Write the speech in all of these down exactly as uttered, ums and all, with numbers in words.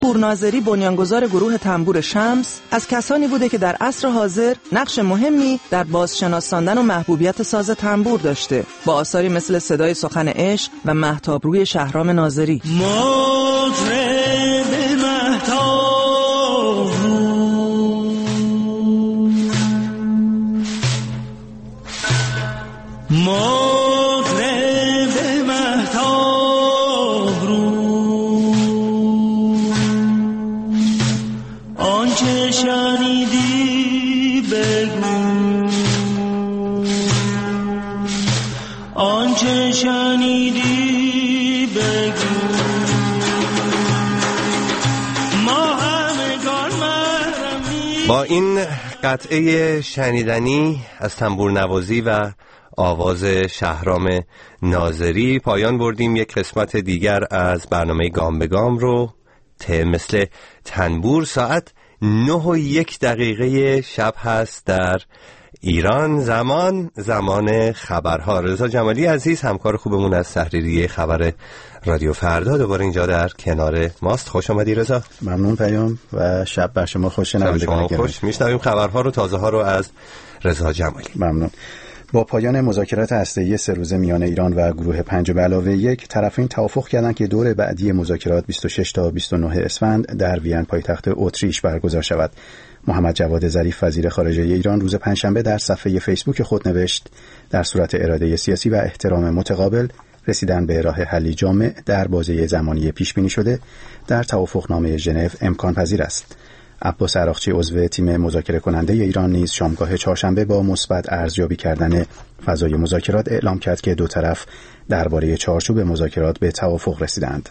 پورناظری بنیانگذار گروه تنبور شمس از کسانی بوده که در عصر حاضر نقش مهمی در بازشناساندن و محبوبیت ساز تنبور داشته با آثاری مثل صدای سخن عشق و مهتابروی شهرام ناظری. با این قطعه شنیدنی از تنبور نوازی و آواز شهرام ناظری پایان بردیم یک قسمت دیگر از برنامه گام به گام رو. ته مثل تنبور ساعت نه و یک دقیقه شب هست در ایران، زمان زمان خبرها. رضا جمالی عزیز همکار خوبمون از تحریریه خبر رادیو فردا دوباره اینجا در کنار ماست. خوش آمدی رضا. ممنون پیام و شب بر شما خوش. شب شما خوش. میشنویم خبرها رو، تازه ها رو از رضا جمالی. ممنون. با پایان مذاکرات هسته‌ای سه روزه میان ایران و گروه پنج به علاوه یک، طرفین توافق کردند که دور بعدی مذاکرات بیست و شش تا بیست و نه اسفند در وین پایتخت اتریش برگزار شود. محمد جواد ظریف وزیر خارجه ایران روز پنجشنبه در صفحه فیسبوک خود نوشت: در صورت اراده سیاسی و احترام متقابل رسیدن به راه حلی جامع در بازه زمانی پیش بینی شده در توافقنامه ژنو امکان پذیر است. عباس عراقچی عضو تیم مذاکره کننده ایران نیز شامگاه چهارشنبه با مثبت ارزیابی کردن فضای مذاکرات اعلام کرد که دو طرف درباره چارچوب مذاکرات به توافق رسیدند.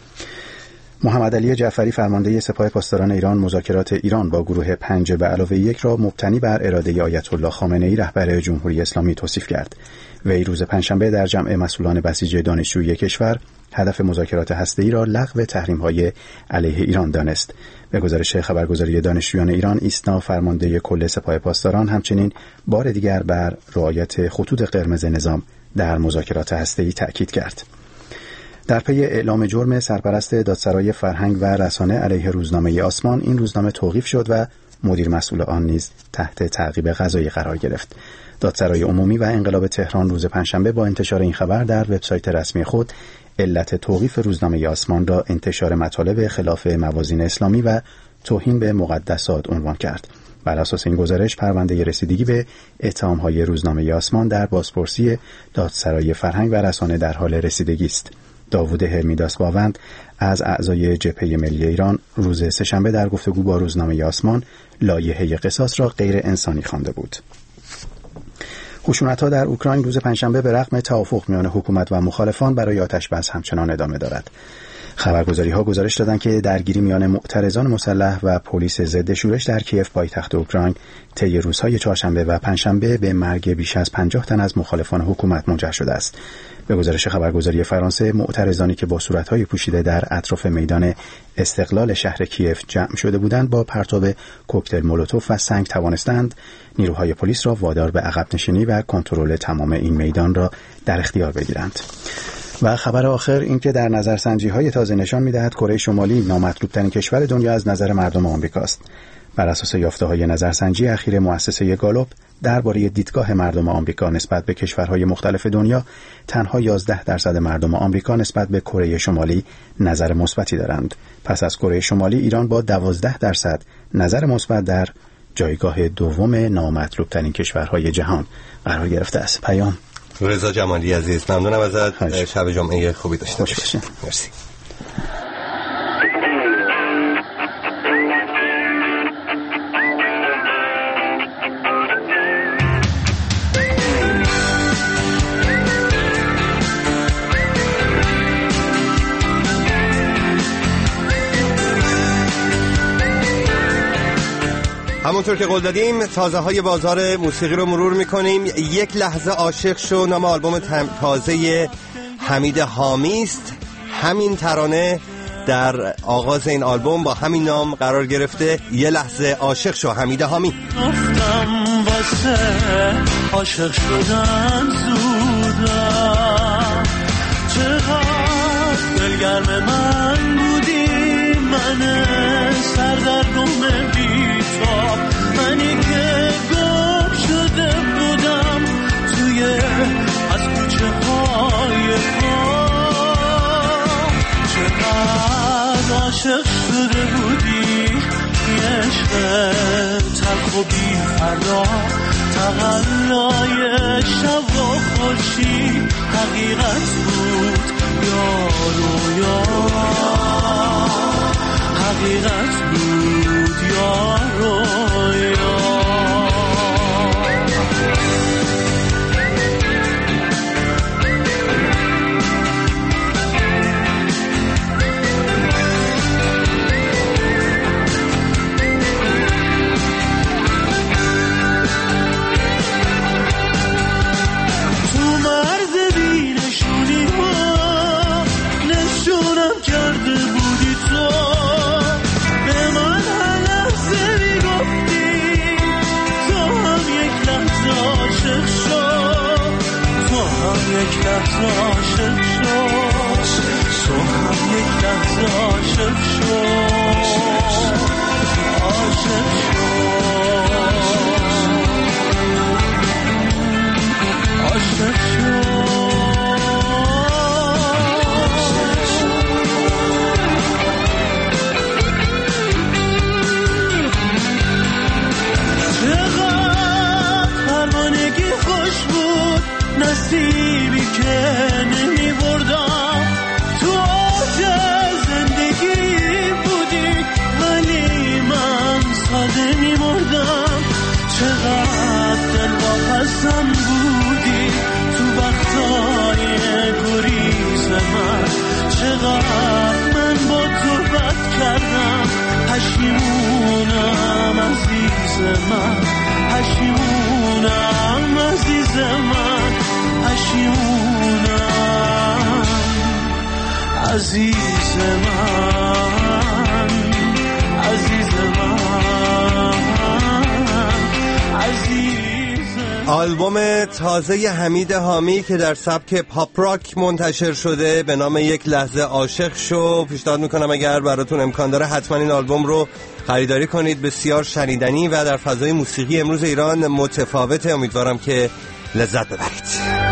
محمد علی جعفری فرمانده سپاه پاسداران ایران مذاکرات ایران با گروه پنج به علاوه یک را مبتنی بر اراده آیت الله خامنه‌ای رهبر جمهوری اسلامی توصیف کرد. وی روز پنجشنبه در جمع مسئولان بسیج دانشجویی کشور هدف مذاکرات هسته‌ای را لغو تحریم‌های علیه ایران دانست. به گزارش خبرگزاری دانشجویان ایران، ایسنا فرمانده کل سپاه پاسداران همچنین بار دیگر بر رعایت خطوط قرمز نظام در مذاکرات هسته‌ای تأکید کرد. در پی اعلام جرم سرپرست دادسرای فرهنگ و رسانه علیه روزنامه آسمان، این روزنامه توقیف شد و مدیر مسئول آن نیز تحت تعقیب قضایی قرار گرفت. دادسرای عمومی و انقلاب تهران روز پنجشنبه با انتشار این خبر در وبسایت رسمی خود علت توقیف روزنامه آسمان را انتشار مطالب خلاف موازین اسلامی و توهین به مقدسات عنوان کرد. بر اساس این گزارش پرونده رسیدگی به اتهام‌های روزنامه آسمان در بازپرسی دادسرای فرهنگ و رسانه در حال رسیدگی است. داوود هرمیداس باوند از اعضای جبهه ملی ایران روز سه‌شنبه در گفتگو با روزنامه آسمان لایحه قصاص را غیر انسانی خوانده بود. خشونت‌ها در اوکراین روز پنجشنبه به رغم توافق میان حکومت و مخالفان برای آتش‌بس همچنان ادامه دارد. خبرگزاری‌ها گزارش دادند که درگیری میان معترضان مسلح و پلیس ضد شورش در کیف پایتخت اوکراین طی روزهای چهارشنبه و پنجشنبه به مرگ بیش از پنجاه تن از مخالفان حکومت منجر شده است. به گزارش خبرگزاری فرانسه، معترضانی که با صورت‌های پوشیده در اطراف میدان استقلال شهر کیف جمع شده بودند با پرتاب کوکتل مولوتوف و سنگ توانستند نیروهای پلیس را وادار به عقب نشینی و کنترل تمام این میدان را در اختیار بگیرند. و خبر آخر این که در نظرسنجی‌های تازه نشان می‌دهد کره شمالی نامطلوب‌ترین کشور دنیا از نظر مردم آمریکاست. بر اساس یافته‌های نظرسنجی اخیر مؤسسه گالوپ درباره دیدگاه مردم آمریکا نسبت به کشورهای مختلف دنیا، تنها یازده درصد مردم آمریکا نسبت به کره شمالی نظر مثبتی دارند. پس از کره شمالی، ایران با دوازده درصد نظر مثبت در جایگاه دوم نامطلوب‌ترین کشورهای جهان قرار گرفته است. پیام. رضا جمالی عزیز، ممنونم ازت. شب جمعه خوبی داشته باشی. مرسی. همونطور که قول دادیم تازه های بازار موسیقی رو مرور میکنیم. یک لحظه عاشق شو نام آلبوم تازه حمید حامی است. همین ترانه در آغاز این آلبوم با همین نام قرار گرفته. یه لحظه عاشق شو، حمید حامی. گفتم واسه عاشق شدن زودم، چقدر دلگرم من بودی، من من سردرگم بی‌تاب، منی که گم شده بودم توی از کوچه های خواب. چقدر عاشق شده بودی، یه عشق تلخ و بی فردا، تقلای شب و خوشی حقیقت بود یا رویا، حقیقت بود یا رویا. یک لحظه عاشق شد، تو هم یک لحظه عاشق شد، عاشق شد، عاشق شد. چقدر پروانگی خوش بود، نصیبی که نمی بردم، تو آج زندگی بودی ولی من ساده می مردم. چقدر دل واپسم بودی تو وقتای گریز من، چقدر من با تو بد کردم، پشیمونم عزیز من، پشیمونم عزیز من، پشیمونم عزیز من، عزیز من، عزیز من. آلبوم تازه حمید حامی که در سبک پاپ راک منتشر شده به نام یک لحظه عاشق شو، پیشنهاد میکنم اگر براتون امکان داره حتما این آلبوم رو خریداری کنید. بسیار شنیدنی و در فضای موسیقی امروز ایران متفاوته. امیدوارم که لذت ببرید.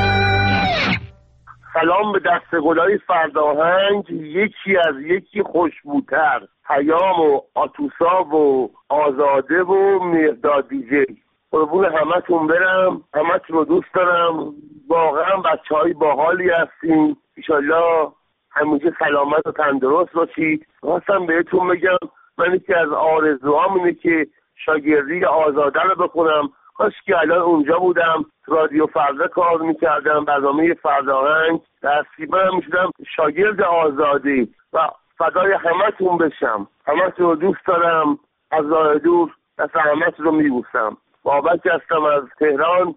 سلام به دستگلای فرداهنگ، یکی از یکی خوشبوتر، پیام و آتوسا و آزاده و مهداد دیجی. قربون همتون برم، همتون رو دوست دارم، واقعا بچه های باحالی هستین، انشالله همیشه سلامت و تندرست باشید. خواستم بهتون بگم من یکی از آرزوهام اینه که شاگردی آزاده رو بخونم. کاش که الان اونجا بودم، رادیو فردا کار میکردم، برنامه فرداهنگ دستیبرم میشدم شاگرد آزادی و فدای همتون بشم. همتون رو دوست دارم، از راه دور دست همتون رو میبوسم. بابک هستم از تهران.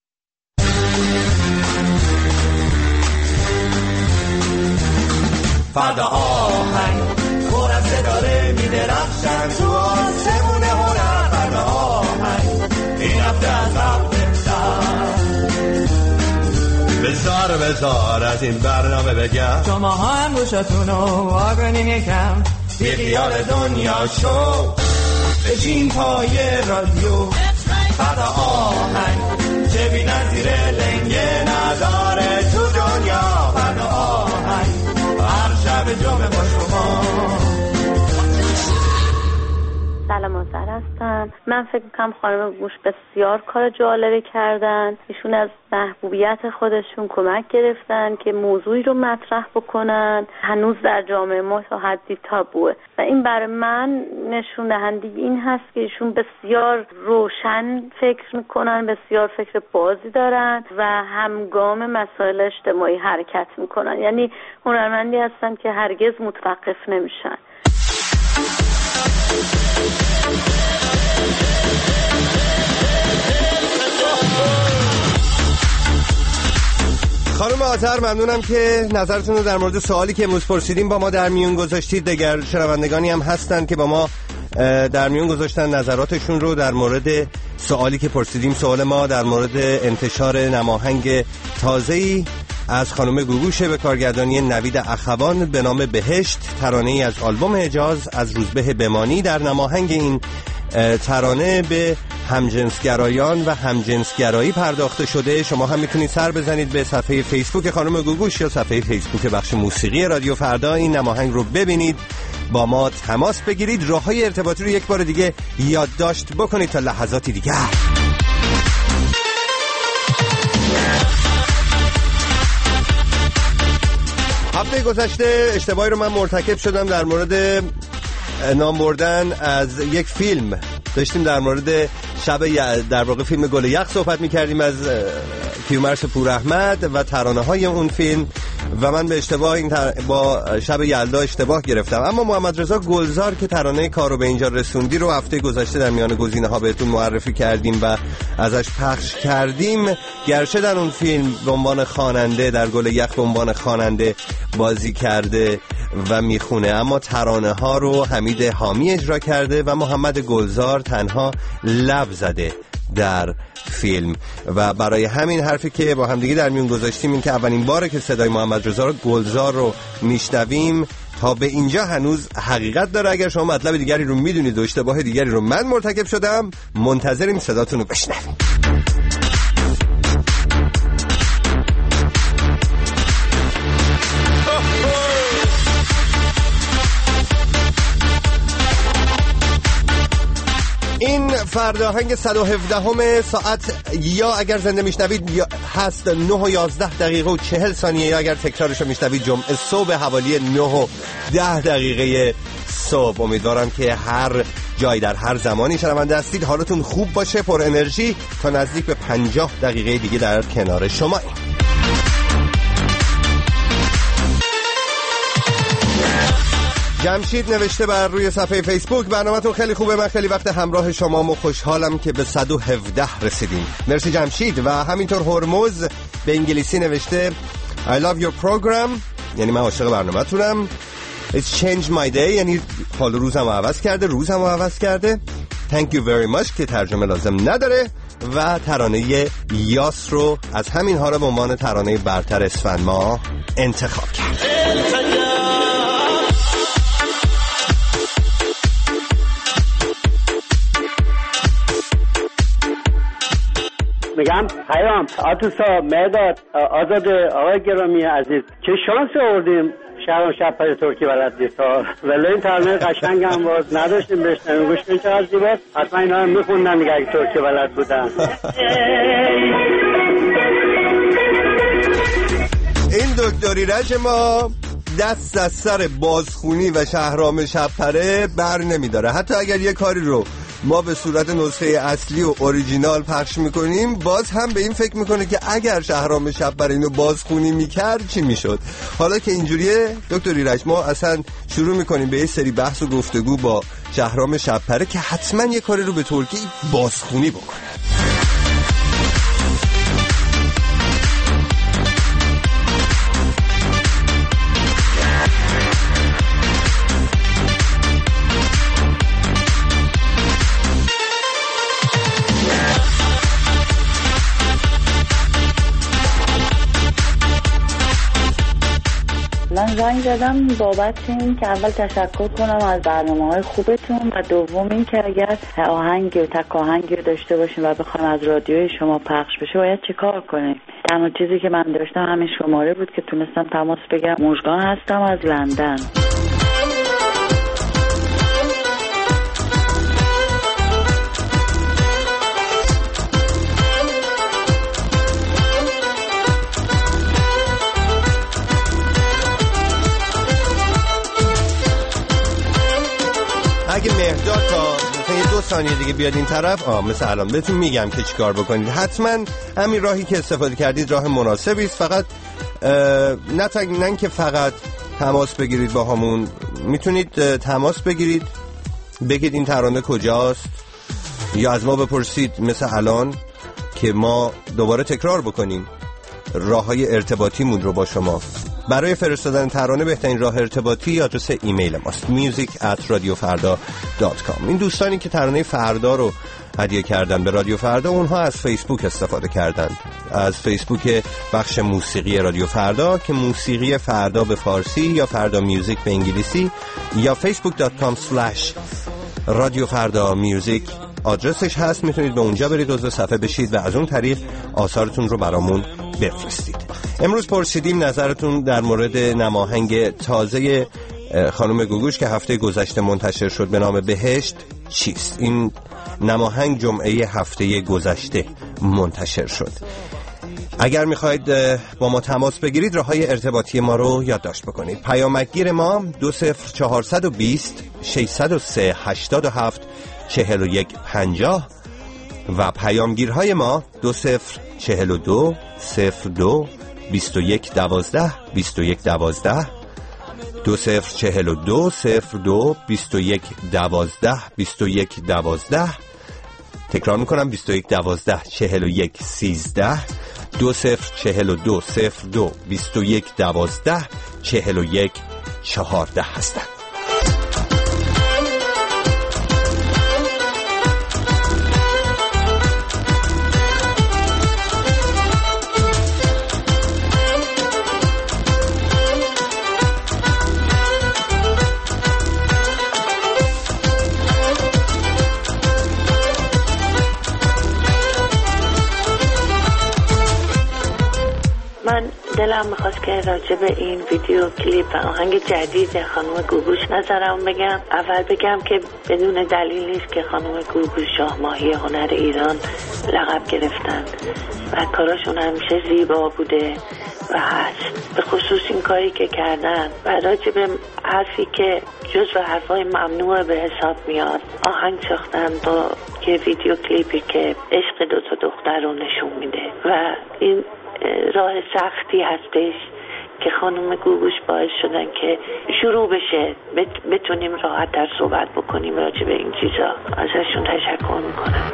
فردا آهنگ پر از ستاره میدرخشن تو آسمون هنر. فردا آهنگ این هفته از هفته سر بزار بزار از این برنامه بگم، شما ها هم گوشتون رو واکنین یکم، بی خیال دنیا شو بشین پای رادیو. فردا آهنگ چه بی نظیره لنگه نداره تو دنیا. فردا آهنگ هر شب جمعه با شما. سلام آذر هستم. من فکر میکنم خانم گوش بسیار کار جالبی کردن. ایشون از محبوبیت خودشون کمک گرفتن که موضوعی رو مطرح بکنن هنوز در جامعه ما تا حدی تابوه و این برای من نشون دهنده این هست که ایشون بسیار روشن فکر میکنن، بسیار فکر بازی دارن و همگام مسائل اجتماعی حرکت میکنن. یعنی هنرمندی هستن که هرگز متوقف نمیشن. خانم آذر ممنونم که نظرتون رو در مورد سوالی که امروز پرسیدیم با ما در میون گذاشتید. دیگر شنوندگانی هم هستن که با ما در میون گذاشتن نظراتشون رو در مورد سوالی که پرسیدیم. سوال ما در مورد انتشار نماهنگ تازه‌ای از خانم گوگوش به کارگردانی نوید اخوان به نام بهشت، ترانه‌ای از آلبوم حجاز از روزبه بمانی. در نماهنگ این ترانه به همجنسگرایان و همجنسگرایی پرداخته شده. شما هم میتونید سر بزنید به صفحه فیسبوک خانم گوگوش یا صفحه فیسبوک بخش موسیقی رادیو فردا، این نماهنگ رو ببینید، با ما تماس بگیرید. راههای ارتباطی رو یک بار دیگه یادداشت بکنید تا لحظاتی دیگر. هفته گذشته اشتباهی رو من مرتکب شدم در مورد نام بردن از یک فیلم. داشتیم در مورد شب در واقع فیلم گل یخ صحبت می‌کردیم از کیومرث پوراحمد و ترانه‌های اون فیلم و من به اشتباه این تر... با شب یلدا اشتباه گرفتم. اما محمد رضا گلزار که ترانه کارو به اینجا رسوندی رو هفته گذشته در میان گزینه‌ها بهتون معرفی کردیم و ازش پخش کردیم، گرچه در اون فیلم به عنوان خواننده در گل یخ به عنوان خواننده بازی کرده و میخونه، اما ترانه ها رو حمید حامی اجرا کرده و محمد گلزار تنها لب زده در فیلم. و برای همین حرفی که با همدیگه در میون گذاشتیم این که اولین باره که صدای محمد رضا گلزار رو میشنویم تا به اینجا هنوز حقیقت داره. اگر شما مطلب دیگری رو میدونید و اشتباه دیگری رو من مرتکب شدم، منتظریم صداتون رو بشنویم. این فرداهنگ صد و هفده ساعت یا اگر زنده میشنوید یا هست نه و یازده دقیقه و چهل ثانیه، یا اگر تکرارش رو میشنوید جمعه صبح حوالی نه و ده دقیقه صبح. امیدوارم که هر جای در هر زمانی شنونده هستید حالتون خوب باشه، پر انرژی. تا نزدیک به پنجاه دقیقه دیگه در کنار شما این. جمشید نوشته بر روی صفحه فیسبوک برنامه‌تون خیلی خوبه، من خیلی وقت همراه شمام و خوشحالم که به صد و هفده رسیدیم. مرسی جمشید. و همینطور هرمز به انگلیسی نوشته I love your program، یعنی من عاشق برنامه‌تونم. It's changed my day، یعنی حال روزم رو عوض کرده، روزم رو عوض کرده. Thank you very much که ترجمه لازم نداره. و ترانه یاس رو از همین ها رو به عنوان ترانه برتر اسفند ماه انتخاب کرد. میگم پیام آتوسا مرداد آزاد آقای گرامی عزیز، چه شانس آوردیم شهرام شب‌پره ترکی بلد نیست ها، ولی این ترانه قشنگ هم باز نداشتیم بشنویم. گوش کنید چقدر زیباست. حتما اینا هم میخوندن دیگه اگه ترکی بلد بودن. این دکتر ایرج ما دست از سر بازخونی و شهرام شب‌پره بر نمیداره. حتی اگر یه کاری رو ما به صورت نسخه اصلی و اوریجینال پخش میکنیم، باز هم به این فکر میکنه که اگر شهرام شب‌پره اینو بازخونی میکرد چی میشد. حالا که اینجوریه دکتر ایرج، ما اصلا شروع میکنیم به یه سری بحث و گفتگو با شهرام شب‌پره که حتما یه کاری رو به ترکی بازخونی بکنه. من زنگ زدم بابت این که اول تشکر کنم از برنامه‌های خوبتون و دوم این که اگر آهنگ و تک آهنگی داشته باشیم و بخوام از رادیوی شما پخش بشه باید چه کار کنیم؟ تنها چیزی که من داشتم همین شماره بود که تونستم تماس بگیرم. مژگان هستم از لندن. اگه مهرداد تا مثلا یه دو ثانیه دیگه بیاد این طرف، آه مثل الان بهتون میگم که چیکار بکنید. حتما همین راهی که استفاده کردید راه مناسبی است. فقط نه تا نه که فقط تماس بگیرید با همون، میتونید تماس بگیرید بگید این ترانه کجاست، یا از ما بپرسید مثل الان که ما دوباره تکرار بکنیم راههای ارتباطیمون رو با شما. برای فرستادن ترانه بهترین راه ارتباطی آدرس ایمیل ماست music at radio farda dot com. این دوستانی که ترانه فردا رو هدیه کردن به رادیو فردا، اونها از فیسبوک استفاده کردن، از فیسبوک بخش موسیقی رادیو فردا که موسیقی فردا به فارسی یا فردا میوزیک به انگلیسی یا facebook dot com slash رادیو فردا میوزیک آدرسش هست. میتونید به اونجا برید، عضو صفحه بشید و از اون طریق آثارتون رو برامون بفرستید. امروز پرسیدیم نظرتون در مورد نماهنگ تازه خانم گوگوش که هفته گذشته منتشر شد به نام بهشت چیست. این نماهنگ جمعه هفته گذشته منتشر شد. اگر میخواید با ما تماس بگیرید راههای ارتباطی ما رو یادداشت بکنید. پیامکگیر ما دو صفر چهارصد و بیست ششصد و سه هشتاد و هفت چهل و یک پنجاه و پیامگیرهای ما دو صفر چهل و دو صفر دو بیست و یک دوازده بیست و یک دوازده دو صفر چهل و دو صفر دو بیست و یک دوازده بیست و یک دوازده. تکرار میکنم بیست و یک دوازده چهل و یک سیزده دو صفر چهل و دو صفر دو بیست و یک دوازده چهل و یک چهارده هستند. دلم میخواست که راجع به این ویدیو کلیپ و آهنگ جدید خانم گوگوش نظرم بگم. اول بگم که بدون دلیل نیست که خانم گوگوش شاه ماهی هنر ایران لقب گرفتن و کاراشون همیشه زیبا بوده و هست. به خصوص این کاری که کردن و راجع به حرفی که جزو حرفای ممنوع به حساب میاد آهنگ ساختن با یه ویدیو کلیپی که عشق دو تا دختر رو نشون میده و این راه سختی هستش که خانم گوگوش باعث شدن که شروع بشه بتونیم راحت در صحبت بکنیم راجع به این چیزا. ازشون تشکر میکنم.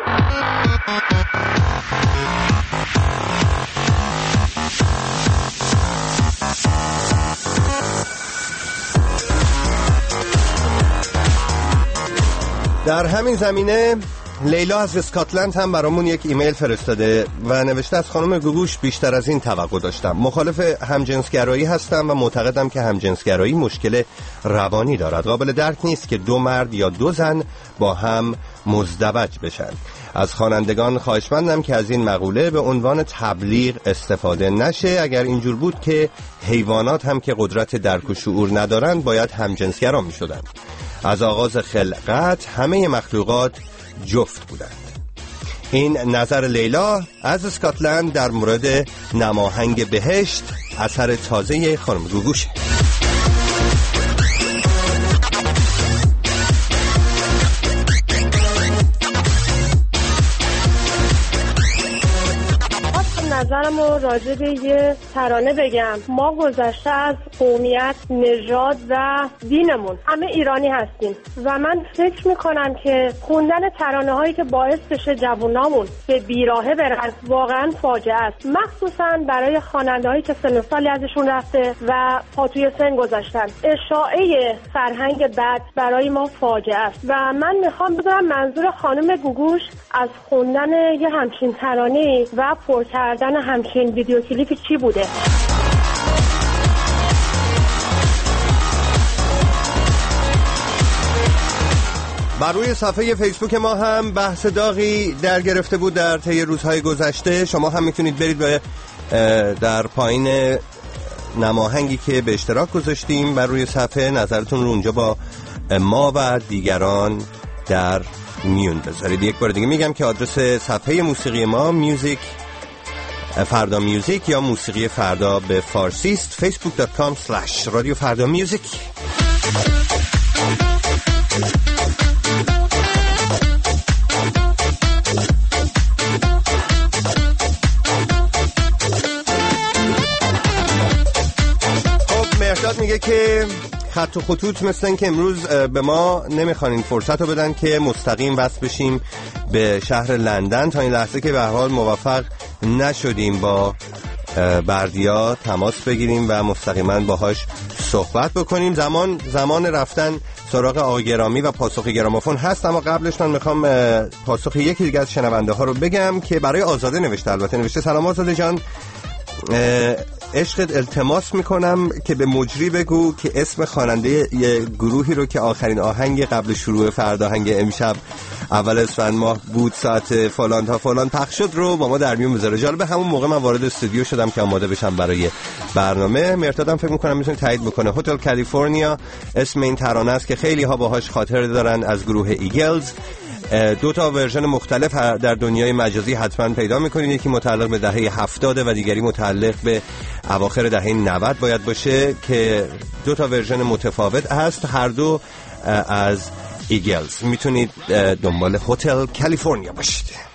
در همین زمینه لیلا از اسکاتلند هم برامون یک ایمیل فرستاده و نوشته از خانم گوگوش بیشتر از این توقع داشتم. مخالف همجنسگرایی هستم و معتقدم که همجنسگرایی مشکل روانی دارد. قابل درک نیست که دو مرد یا دو زن با هم مزدوج بشن. از خوانندگان خواهشمندم که از این مقوله به عنوان تبلیغ استفاده نشه. اگر اینجور بود که حیوانات هم که قدرت درک و شعور ندارند باید همجنسگرا میشدن. از آغاز خلقت همه مخلوقات جفت بودند. این نظر لیلا از اسکاتلند در مورد نماهنگ بهشت اثر تازه خانم گوگوش. نظرم رو راجع به یه ترانه بگم. ما گذشته از قومیت، نژاد و دینمون همه ایرانی هستیم و من فکر میکنم که خوندن ترانه هایی که باعث بشه جوانامون به بیراهه برن واقعا فاجعه است، مخصوصا برای خواننده هایی که سن و سالی ازشون رفته و پا توی سن گذاشتن. اشاعه فرهنگ بد برای ما فاجعه است و من میخوام بدونم منظور خانم گوگوش از خوندن یه همچین ترانه و پر کردن همچین ویدیو کلیپی چی بوده؟ بر روی صفحه فیسبوک ما هم بحث داغی در گرفته بود در طی روزهای گذشته. شما هم میتونید برید و در پایین نماهنگی که به اشتراک گذاشتیم بر روی صفحه نظرتون رو اونجا با ما و دیگران در میون بذارید. یک بار دیگه میگم که آدرس صفحه موسیقی ما میوزیک فردا میوزیک یا موسیقی فردا به فارسی است. facebook dot com slash رادیو فردا میوزیک. خب مهرداد میگه که خط و خطوط مثل این که امروز به ما نمیخوان این فرصت رو بدن که مستقیم وصل بشیم به شهر لندن. تا این لحظه که به هر حال موفق نشدیم با بردیا تماس بگیریم و مستقیما باهاش صحبت بکنیم. زمان زمان رفتن سراغ آقای گرامی و پاسخ گرامافون هست، اما قبلش من میخوام پاسخ یکی دیگه از شنونده ها رو بگم که برای آزاده نوشته. البته نوشته: سلام آزاده جان، عشقت التماس میکنم که به مجری بگو که اسم خواننده یه گروهی رو که آخرین آهنگ قبل شروع فرداهنگ امشب اول اسفند ماه بود ساعت فلان تا فلان پخش شد رو با ما در میون بذاره. جالب همون موقع من وارد استودیو شدم که آماده بشم برای برنامه. مرتادم فکر میکنم میتونه تایید بکنه. هتل کالیفرنیا اسم این ترانه است که خیلی ها باهاش خاطر دارن، از گروه ایگلز. دو تا ورژن مختلف در دنیای مجازی حتما پیدا میکنید، یکی متعلق به دهه هفتاد و دیگری متعلق به اواخر دهه نود باید باشه که دو تا ورژن متفاوت هست، هر دو از ایگلز. میتونید دنبال هتل کالیفرنیا باشید.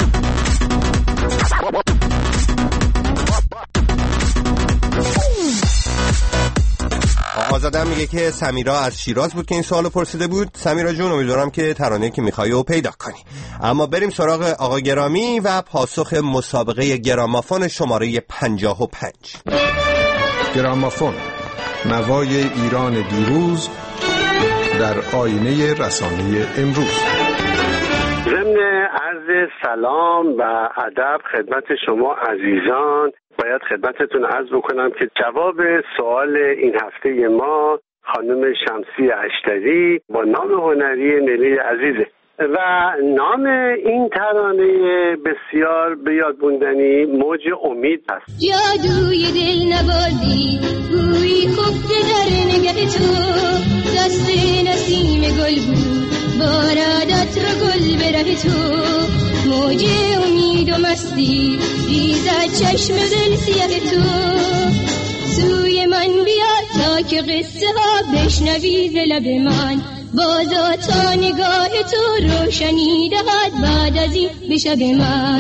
آزاده میگه که سمیرا از شیراز بود که این سوالو پرسیده بود. سمیرا جون، امیدوارم که ترانه‌ای که میخوای رو پیدا کنی. اما بریم سراغ آقا گرامی و پاسخ مسابقه گرامافون شماره پنجاه و پنج. گرامافون، نوای ایران دیروز در آینه رسانه امروز. ضمن عرض سلام و ادب خدمت شما عزیزان، باید خدمتتون عرض بکنم که جواب سوال این هفته ما خانم شمسی اشتری با نام هنری نیلی عزیزه و نام این ترانه بسیار به یاد موندنی موج امید است. جادوی دل نوازی گویی خفته در نگه تو، دست نسیم گل بود بارادت رو گل به ره تو، موج امید و مستی ریزد چشم دل سیاه تو، سوی من بیا تا که قصه ها بشنوی ز لب من، بازا تا نگاه تو روشنی دهد بعد از این به شب من.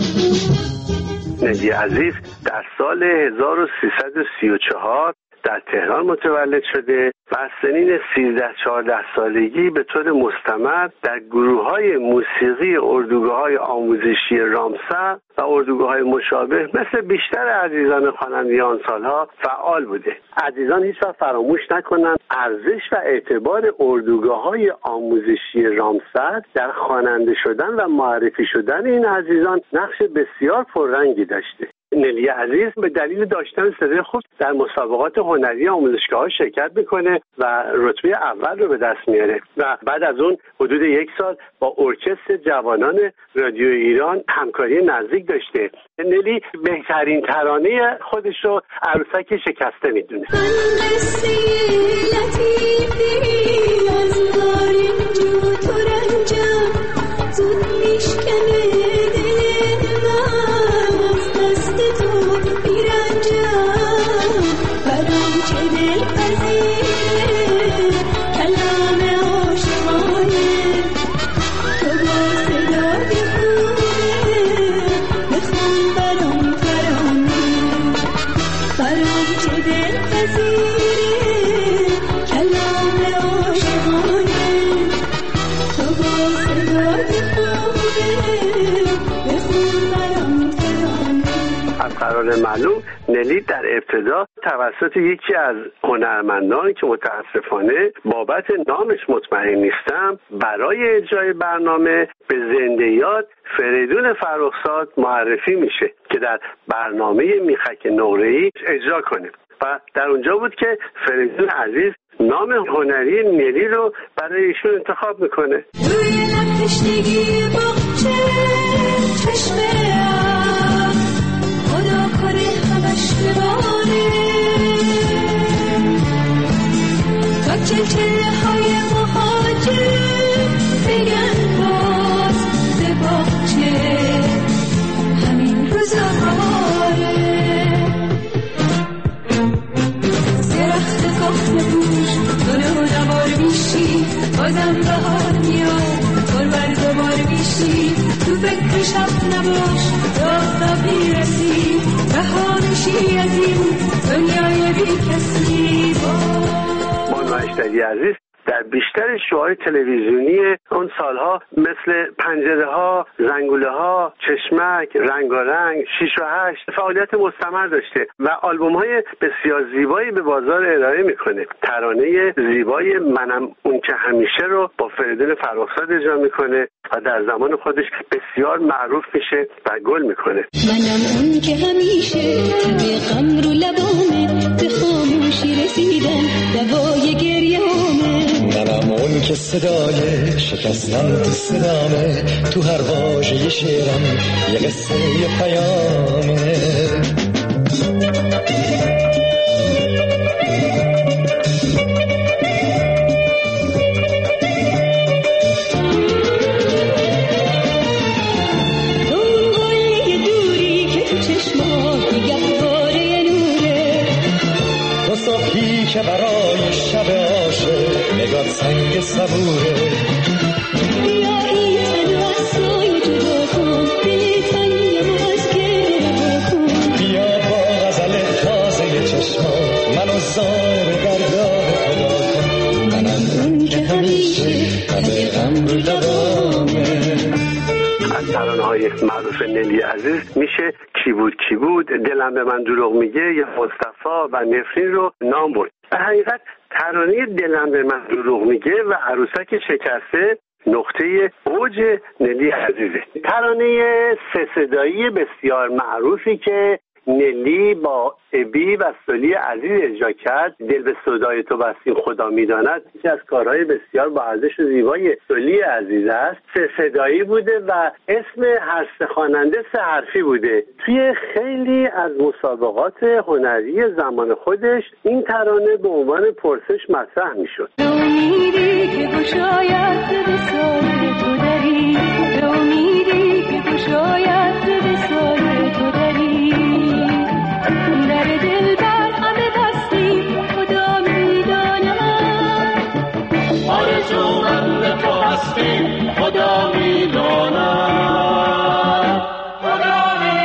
نیلی عزیز در سال هزار و سیصد و سی و چهار در تهران متولد شده و از سنین سیزده چهارده سالگی به طور مستمر در گروه‌های موسیقی اردوگاه‌های آموزشی رامسر و اردوگاه‌های مشابه مثل بیشتر عزیزان خواننده آن سالها فعال بوده. عزیزان هیچ وقت فراموش نکنند ارزش و اعتبار اردوگاه‌های آموزشی رامسر در خواننده شدن و معرفی شدن این عزیزان نقش بسیار پررنگی داشته. نیلی عزیز به دلیل داشتن صدای خوب در مسابقات هنری آموزشگاه‌ها شرکت میکنه و رتبه اول رو به دست میاره و بعد از اون حدود یک سال با ارکستر جوانان رادیو ایران همکاری نزدیک داشته. نیلی بهترین ترانه خودش رو عروسک شکسته میدونه. معلوم نیلی در ابتدا توسط یکی از هنرمندانی که متاسفانه بابت نامش مطمئن نیستم برای اجرای برنامه به زنده یاد فریدون فرخزاد معرفی میشه که در برنامه میخک نقره‌ای اجرا کنه و در اونجا بود که فریدون عزیز نام هنری نیلی رو برای ایشون انتخاب میکنه. روی نقشتگی باغچه چشمه چلچله های مهاجر بگن باز به باغچه همین روزگاره، درخت کهنه بوش گله و دوار بیشی بازم بهار میاد گل بر دوبار بیشی، تو فکر شب نباش راستا بیرسی بهارشی از این دنیای بی کسی. بانو اشتری عزیز در بیشتر شوهای تلویزیونی اون سالها مثل پنجره ها، زنگوله ها، چشمک، رنگارنگ، شیش و هشت فعالیت مستمر داشته و آلبوم های بسیار زیبایی به بازار ارائه میکنه. ترانه زیبای منم اون که همیشه رو با فریدون فرخزاد اجرا میکنه و در زمان خودش بسیار معروف میشه و گل میکنه. منم اون که همیشه به غم رو لبامه، به خاموشی رسیدن دوای گریه‌امه. منم اون که صدای شکستن تو صدامه، تو هر واژه شعرم یه قصه یه پیامه. که برای شب عاشق نگاه سنگ صبوره. بیا این تن و اصلای جدا کن، دل تنگم از گره کن. بیا با غزل تازه چشمان منو زار درگاه خدا کن. منم اون که همیشه همه غم رو لبامه. از ترانه‌های معروف نلی عزیز میشه کی بود کی بود، دلم به من دروغ میگه یا مصطفی و نفرین رو نام برد. در حقیقت ترانه دلم به من دروغ میگه و عروسک شکسته نقطه اوج نلی عزیزه. ترانه سه صدایی بسیار معروفی که نلی با ابی و سلی عزیز اجرا کرد، دل به صدای تو بستیم خدا میداند، یکی از کارهای بسیار با ارزش و زیبای سلی عزیز است. سه صدایی بوده و اسم هر سه خواننده سه حرفی بوده. توی خیلی از مسابقات هنری زمان خودش این ترانه به عنوان پرسش مطرح میشد. امیدی که گشاید به سایه تو داری، امیدی که گشاید به سایه تو داری، در دل بر همه بستیم خدا میداند، آرزومند تو هستیم خدا میداند، خدا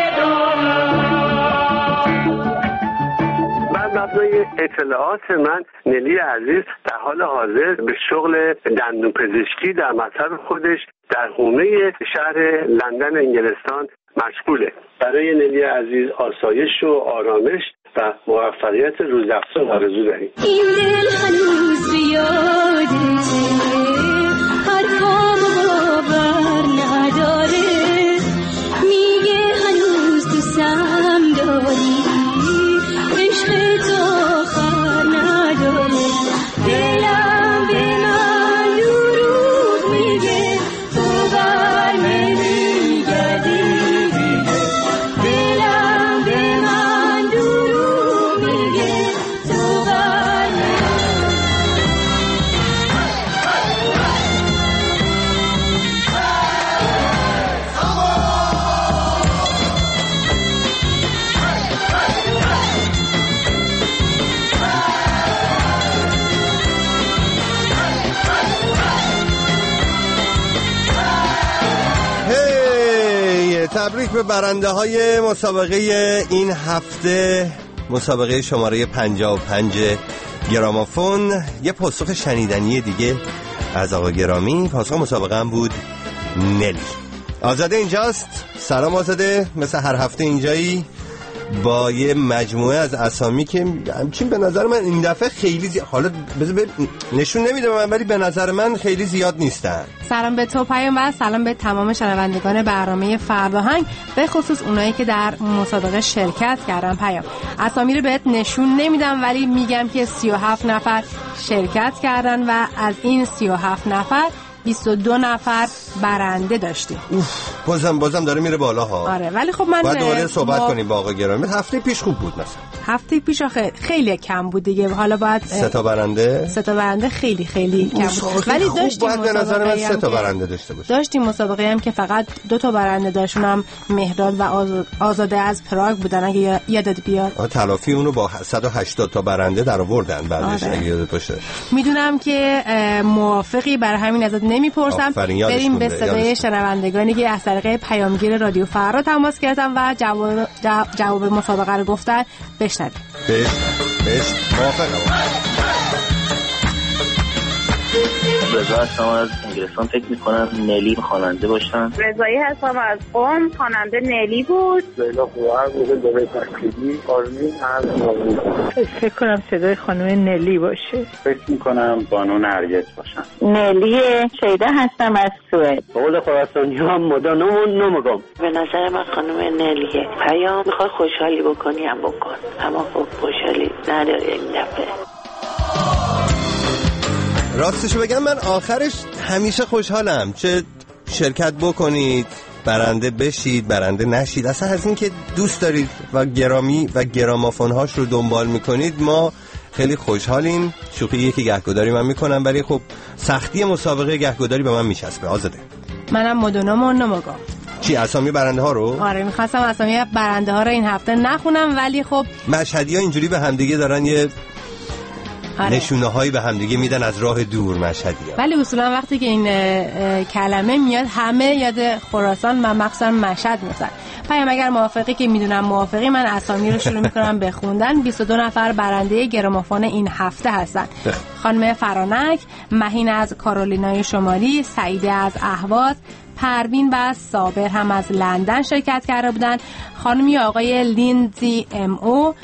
میداند. بر مبنای اطلاعات من نلی عزیز در حال حاضر به شغل دندون پزشکی در مطب خودش در حومه شهر لندن انگلستان مشغوله. برای نلی عزیز آسایش و آرامش و موفقیت روزافزون آرزو داریم. این دل هنوز یادته، حرفامو باور نداره، میگه هنوز دوستم داری، عشق تو آخر نداره. دلم به من دروغ میگه، تو بر نمیگردی. دلم به من دروغ میگه، تو بر تبریک به برنده های مسابقه این هفته، مسابقه شماره پنجاه و پنج گرامافون. یه پاسخ شنیدنی دیگه از آقا گرامی. پاسخ مسابقه هم بود نلی. آزاده اینجاست. سلام آزاده، مثل هر هفته اینجایی با یه مجموعه از اسامی که همچین به نظر من این دفعه خیلی زیاد، حالا بذار نشون نمیده من، ولی به نظر من خیلی زیاد نیستن. سلام به تو پیام و سلام به تمام شنوندگان برنامه فرداهنگ، به خصوص اونایی که در مسابقه شرکت کردن. پیام اسامی رو بهت نشون نمیدم ولی میگم که سی و هفت نفر شرکت کردن و از این سی و هفت نفر بیست و دو نفر برنده داشتیم. اوف، بازم بازم داره میره بالا ها. آره ولی خب من باید دوباره صحبت با... کنیم با آقا گرامی. هفته پیش خوب بود مثلا. هفته پیش آخه خیلی کم بود دیگه، حالا باید سه تا برنده سه تا برنده خیلی خیلی کم بود، ولی داشتیم باید به نظر من سه تا برنده داشته باشه. داشتیم مسابقه هم که فقط دو تا برنده داشتون، هم مهراد و آزاد... آزاده از پراگ بودن اگه یادت بیاد. آ تلافی اونو با صد و هشتاد تا برنده در آوردن بعدش. آره. اگه یادت باشه. میدونم که موافقی، برای همین ازت نمیپرسم. بریم به صدای شنوندگانی که از طریق پیامگیر رادیو فردا تماس گرفتن و جواب جواب مسابقه رو گفتن. بشنوید. بش بش موافقم. رضا هستم از انگلستان، فکر میکنم نلی خواننده باشن. رضایی هستم از قم، خواننده نلی بود. لیلا خوار بوده دوره تحقیقی. آرمین از نوروز. فکر کنم صدای خانم نلی باشه. فکر میکنم بانو نرگس باشن. نلی. شیدا هستم از سوئد. بقول خراسانی ها مدانمون نمگم. به نظر من خانم نلیه. پیام میخواد خوشحالی بکنی هم بکن، اما خب خوشحالی نداره این دفعه. راستشو بگم من آخرش همیشه خوشحالم، چه شرکت بکنید، برنده بشید، برنده نشید، اصلا از این که دوست دارید و گرامی و گرامافون هاش رو دنبال میکنید ما خیلی خوشحالیم. شوخی که گهگداری من میکنم، ولی خب سختی مسابقه گهگداری به من میچسبه. آزاده منم مدونم و نمگم. چی اسامی برنده ها رو؟ آره میخواستم اسامی برنده ها رو این هفته نخونم، ولی خب مشهدی ها اینجوری به همدیگه دارن یه آره. نشونه هایی به همدیگه میدن از راه دور مشهدی ها. ولی اصولا وقتی که این کلمه میاد همه یاد خراسان و مخصوصا مشهد میفتن. پیام اگر موافقی که میدونم موافقی، من اسامی رو شروع میکنم بخوندن. بیست و دو نفر برنده گرامافون این هفته هستن. خانم فرانک، مهین از کارولینای شمالی، سعیده از اهواز، پروین و صابر هم از لندن شرکت کرده بودن. خانمی آقای لیندزی ام او،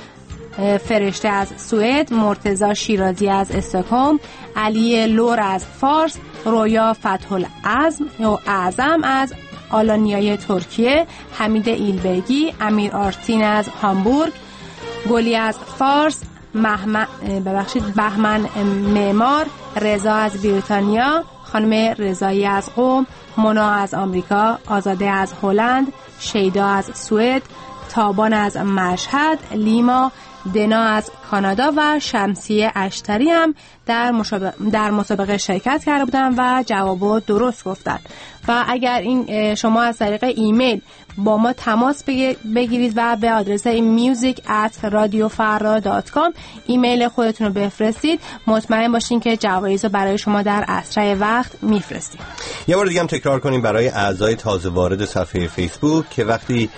فرشته از سوئد، مرتضی شیرازی از استکهلم، علی لور از فارس، رویا فتح العظم یا اعظم از آلانیای ترکیه، حمید ایلبرگی، امیر آرتین از هامبورگ، گلی از فارس، محمد ببخشید بهمن معمار، رضا از بریتانیا، خانم رضایی از قم، مونا از آمریکا، آزاده از هلند، شیدا از سوئد، تابان از مشهد، لیما، دنا از کانادا و شمسیه اشتری هم در در مسابقه شرکت کرده بودن و جوابو درست گفتن. و اگر این شما از طریق ایمیل با ما تماس بگیرید و به آدرس music at radiofarra dot com ایمیل خودتون رو بفرستید، مطمئن باشین که جوایز رو برای شما در اسرع وقت میفرستیم. یه بار دیگه هم تکرار کنیم برای اعضای تازه وارد صفحه فیسبوک که وقتی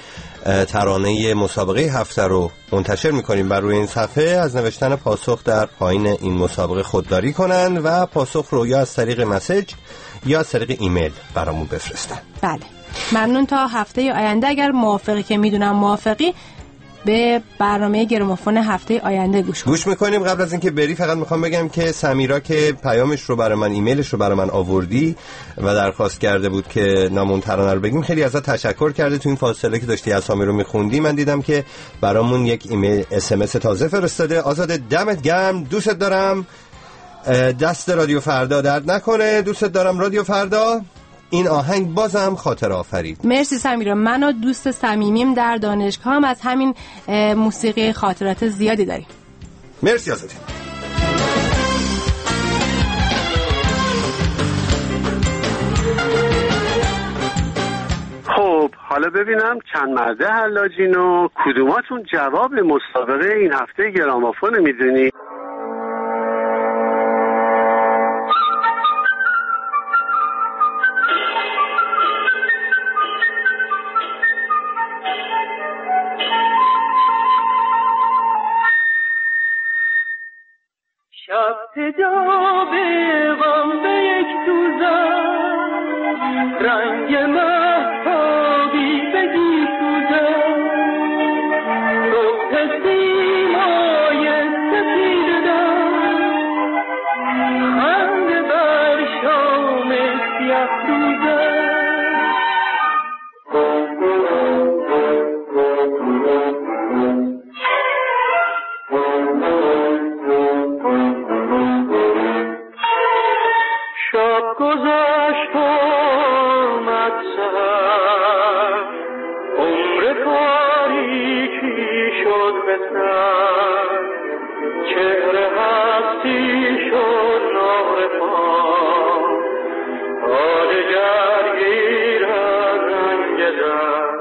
ترانه مسابقه هفته رو منتشر میکنیم بر روی این صفحه، از نوشتن پاسخ در پایین این مسابقه خودداری کنن و پاسخ رو یا از طریق مسیج یا از طریق ایمیل برامون بفرستن. بله ممنون. تا هفته آینده اگر موافقی که میدونم موافقی به برنامه گرامافون هفته آینده گوش کنیم. گوش میکنیم. قبل از اینکه بری فقط میخوام بگم که سمیرا که پیامش رو برای من، ایمیلش رو برای من آوردی و درخواست کرده بود که نامون ترانه رو بگیم، خیلی ازت تشکر کرده. تو این فاصله که داشتی اسامی رو میخوندی من دیدم که برامون یک ایمیل اس ام اس تازه فرستاده. آزاده دمت گرم، دوست دارم، دست رادیو فردا درد نکنه، دوست دارم رادیو فردا. این آهنگ بازم خاطر آفرید. مرسی سمیرا، من و دوست صمیمیم در دانشگاه هم از همین موسیقی خاطرات زیادی داریم. مرسی آزادی. خب حالا ببینم چند مرده حلاجین و کدوماتون جواب مسابقه این هفته گرامافون میدونی؟ شب تجاب غم به یک دوزن، رنگ مهتابی بگی سوزن، صبح سیمای سفید دم، خنده بر شام سیاه روزن. گذشت آمد سر، عمر تاریکی شد به سر، چهره هستی شد نارفان، حال گرگیر از رنگ زن.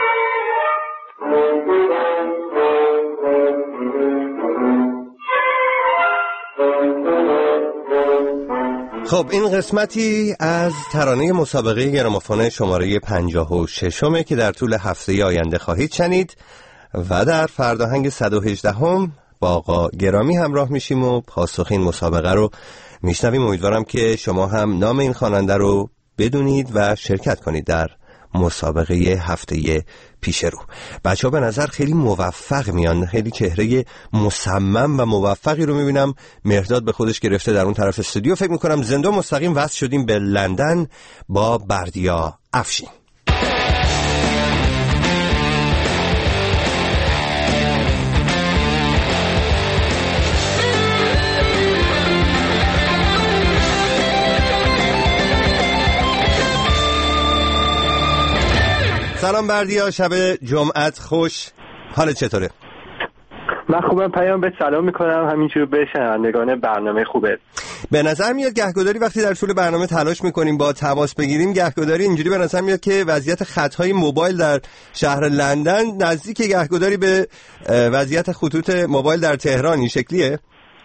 خب این قسمتی از ترانه مسابقه گرامافون شماره پنجاه و ششمه که در طول هفته آینده خواهید شنید و در فرداهنگ صد و هجده هم با آقا گرامی همراه میشیم و پاسخ این مسابقه رو میشنویم. امیدوارم که شما هم نام این خواننده رو بدونید و شرکت کنید در مسابقه هفته پیش رو. بچه ها به نظر خیلی موفق میان، خیلی چهره مصمم و موفقی رو میبینم مهرداد به خودش گرفته در اون طرف استودیو. فکر میکنم زنده و مستقیم وصل شدیم به لندن با بردیا افشین. سلام بردیا، شب جمعت خوش. حالت چطوره؟ من خوبم پیام، به سلام میکنم همینجور به شنوندگان برنامه خوبه. به نظر میاد گهگداری وقتی در طول برنامه تلاش میکنیم با تماس بگیریم، گهگداری اینجوری به نظر میاد که وضعیت خطهای موبایل در شهر لندن نزدیک گهگداری به وضعیت خطوط موبایل در تهران. این شکلیه؟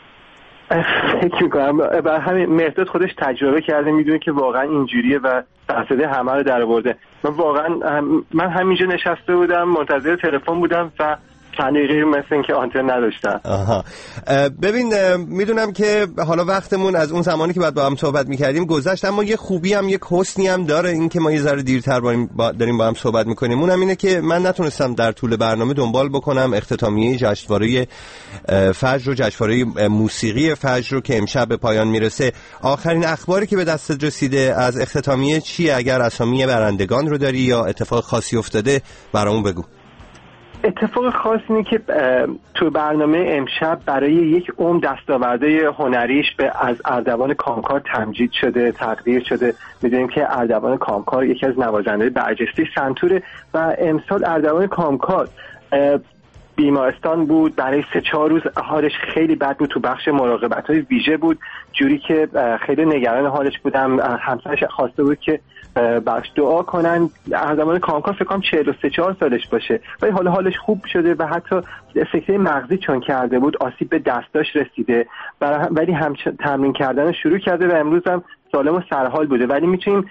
فکر میکنم برای همین مهرداد خودش تجربه کرده، میدونه که واقعا اینجوریه و صده همه رو در آورده. من واقعا من همینجا نشسته بودم منتظر تلفن بودم و چند دقیقه مثل این که آنتن نداشتم. آها. ببین میدونم که حالا وقتمون از اون زمانی که بعد با هم صحبت میکردیم گذشت، اما یه خوبی هم یک حسنی هم داره این که ما یه ذره دیرتر با داریم با هم صحبت میکنیم. اونم اینه که من نتونستم در طول برنامه دنبال بکنم اختتامیه جشنواره فجر و جشنواره موسیقی فجر رو که امشب به پایان میرسه. آخرین اخباری که به دستت رسیده از اختتامیه چیه؟ اگر اسامی برندگان رو داری یا اتفاق خاصی افتاده برامون بگو. اتفاق خاص اینه که تو برنامه امشب برای یک عمر دستاورده هنریش به از اردوان کامکار تمجید شده، تقدیر شده. میدونیم که اردوان کامکار یکی از نوازنده برجسته سنتوره و امسال اردوان کامکار بیمارستان بود، برای سه چهار روز حالش خیلی بد بود، تو بخش مراقبت‌های ویژه بود، جوری که خیلی نگران حالش بودم. همسرش خواسته بود که براش دعا کنن. اردوان کامکار فکر کنم چهل و سه چهار سالش باشه ولی حالا حالش خوب شده و حتی سکته مغزی چون کرده بود آسیب به دستاش رسیده ولی هم تمرین کردن شروع کرده و امروز هم سالم و سرحال بوده. ولی میتونیم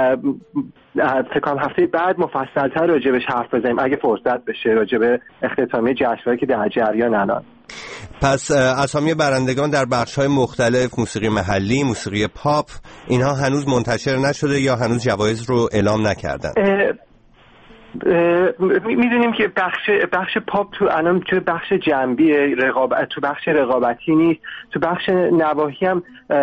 فکر کنم هفته بعد مفصل‌تر راجبش حرف بزنیم اگه فرصت بشه، راجب اختتامیه جشنواره که در جریان الان. پس اسامی برندگان در بخش‌های مختلف، موسیقی محلی، موسیقی پاپ، اینها هنوز منتشر نشده یا هنوز جوایز رو اعلام نکردن؟ میدونیم که بخش بخش پاپ تو الان تو بخش جنبی رقابت، تو بخش رقابتی نیست. تو بخش نواحی هم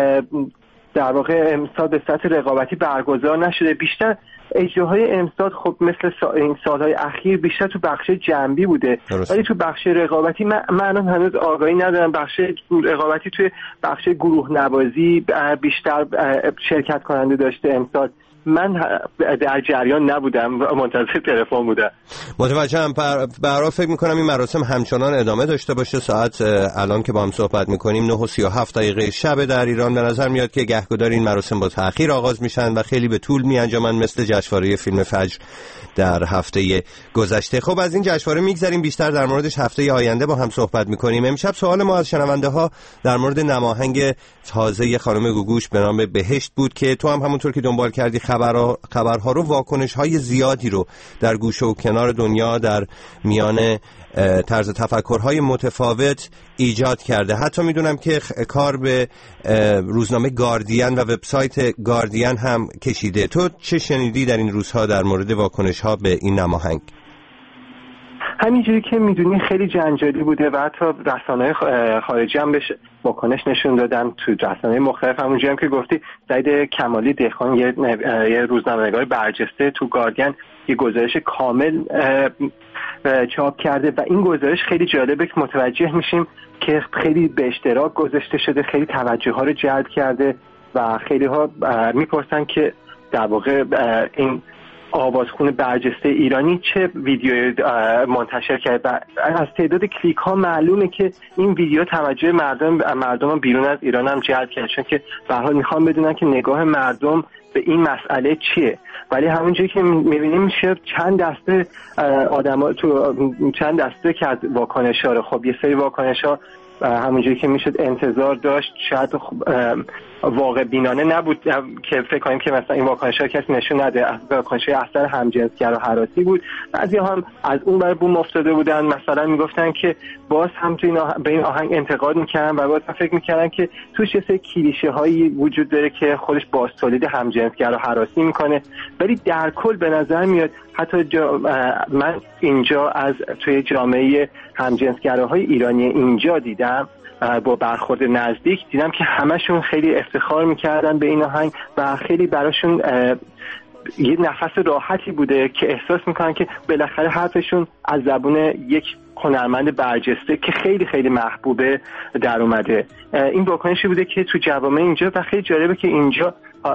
در واقع امسال به سطح رقابتی برگزار نشده. بیشتر اجراهای امسال خب مثل سا... این سالهای اخیر بیشتر تو بخش جنبی بوده درست. ولی تو بخش رقابتی من, من هنوز آگاهی ندارم. بخش رقابتی توی بخش گروه نوازی بیشتر شرکت کننده داشته امسال. من در جریان نبودم، منتظر تلفن بودم. متوجهم. برای فکر میکنم این مراسم همچنان ادامه داشته باشه. ساعت الان که با هم صحبت میکنیم نه و سی و هفت دقیقه شب در ایران. به نظر میاد که گهگدار این مراسم با تأخیر آغاز میشن و خیلی به طول میانجامن، مثل جشنواره فیلم فجر در هفته گذشته. خب از این جشنواره میگذریم، بیشتر در موردش هفته آینده با هم صحبت میکنیم. امشب سوال ما از شنونده ها در مورد نماهنگ تازه خانم گوگوش به نام بهشت بود که تو هم همونطور که دنبال کردی خبرها خبرها رو واکنش‌های زیادی رو در گوشه و کنار دنیا در میان طرز تفکرهای متفاوت ایجاد کرده. حتی میدونم که کار به روزنامه گاردین و وبسایت گاردین هم کشیده. تو چه شنیدی در این روزها در مورد واکنش‌ها به این نماهنگ؟ همینجوری که میدونی خیلی جنجالی بوده و حتی رسانه‌های خارجی هم بهش واکنش نشون دادن. تو رسانه‌های مختلف همونجوری هم که گفتی سعید کمالی دهخان یه, یه روزنامه‌نگار برجسته تو گاردین یه گزارش کامل چاپ کرده و این گزارش خیلی جالبه که متوجه میشیم که خیلی به اشتراک گذاشته شده، خیلی توجه ها رو جلب کرده و خیلی ها میپرسن که در واقع این آوازخون برجسته ایرانی چه ویدیوی منتشر کرد و از تعداد کلیک ها معلومه که این ویدیو توجه مردم مردم بیرون از ایران هم جلب کرد، چون که به هر حال میخوام بدونن که نگاه مردم به این مسئله چیه. ولی همونجوری که میبینیم میشه چند دسته آدما تو چند دسته که از واکنش‌ها رو خب یه سری واکنش‌ها همونجوری که میشد انتظار داشت شاید واقع بینانه نبود که فکر کنیم که مثلا این واکنش‌ها کسی نشون نده، واکنش‌های اثر همجنسگرا هراسی بود. بعضی هم از اون بر بوم افتاده بودن، مثلا میگفتن که باز هم تو این آهنگ به این آهنگ انتقاد میکردن و باز هم فکر میکردن که توش یه سری کلیشه هایی وجود داره که خودش باز تولید همجنسگرا هراسی میکنه. ولی در کل به نظر میاد حتی جا من اینجا از توی جامعه همجنسگراهای ایرانی اینجا دیدم، با برخورد نزدیک دیدم که همشون خیلی افتخار میکردن به این آهنگ و خیلی براشون یه نفس راحتی بوده که احساس میکنن که بالاخره حرفشون از زبون یک هنرمند برجسته که خیلی خیلی محبوبه در اومده. این واکنشی بوده که تو جوامع اینجا و خیلی جالبه که اینجا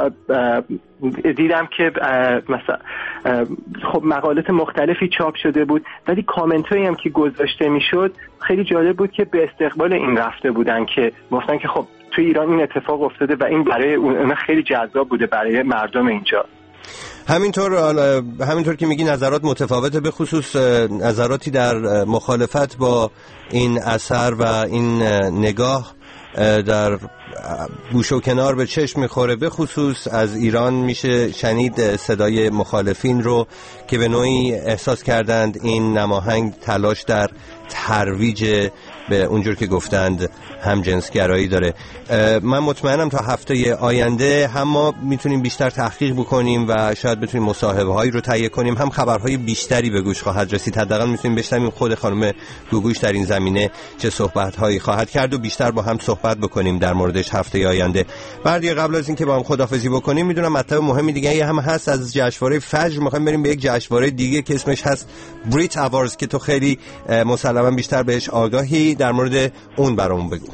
دیدم که مثلا خب مقالات مختلفی چاپ شده بود، ولی کامنت هایی هم که گذاشته میشد خیلی جالب بود که به استقبال این رفته بودن که گفتن که خب تو ایران این اتفاق افتاده و این برای اون خیلی جذاب بوده برای مردم اینجا. همینطور همینطور که میگی نظرات متفاوته، به خصوص نظراتی در مخالفت با این اثر و این نگاه در گوش و کنار به چشم میخوره. به خصوص از ایران میشه شنید صدای مخالفین رو که به نوعی احساس کردند این نماهنگ تلاش در ترویج به اونجور که گفتند هم جنسگرایی داره. من مطمئنم تا هفته آینده هم ما میتونیم بیشتر تحقیق بکنیم و شاید بتونیم مصاحبه هایی رو تهیه کنیم، هم خبرهای بیشتری به گوش خواهد رسید. حداقل میتونیم بشنویم خود خانم گوگوش در این زمینه چه صحبت هایی خواهد کرد و بیشتر با هم صحبت بکنیم در موردش هفته آینده. بردی قبل از اینکه با هم خداحافظی بکنیم میدونم مطلب مهمی دیگه هم هست از جشنواره فجر. میخوایم بریم به یک جشنواره دیگه که اسمش هست بریت اواردز که تو خیلی مسلما بیشتر بهش آگاهی. در مورد اون برامون بگو.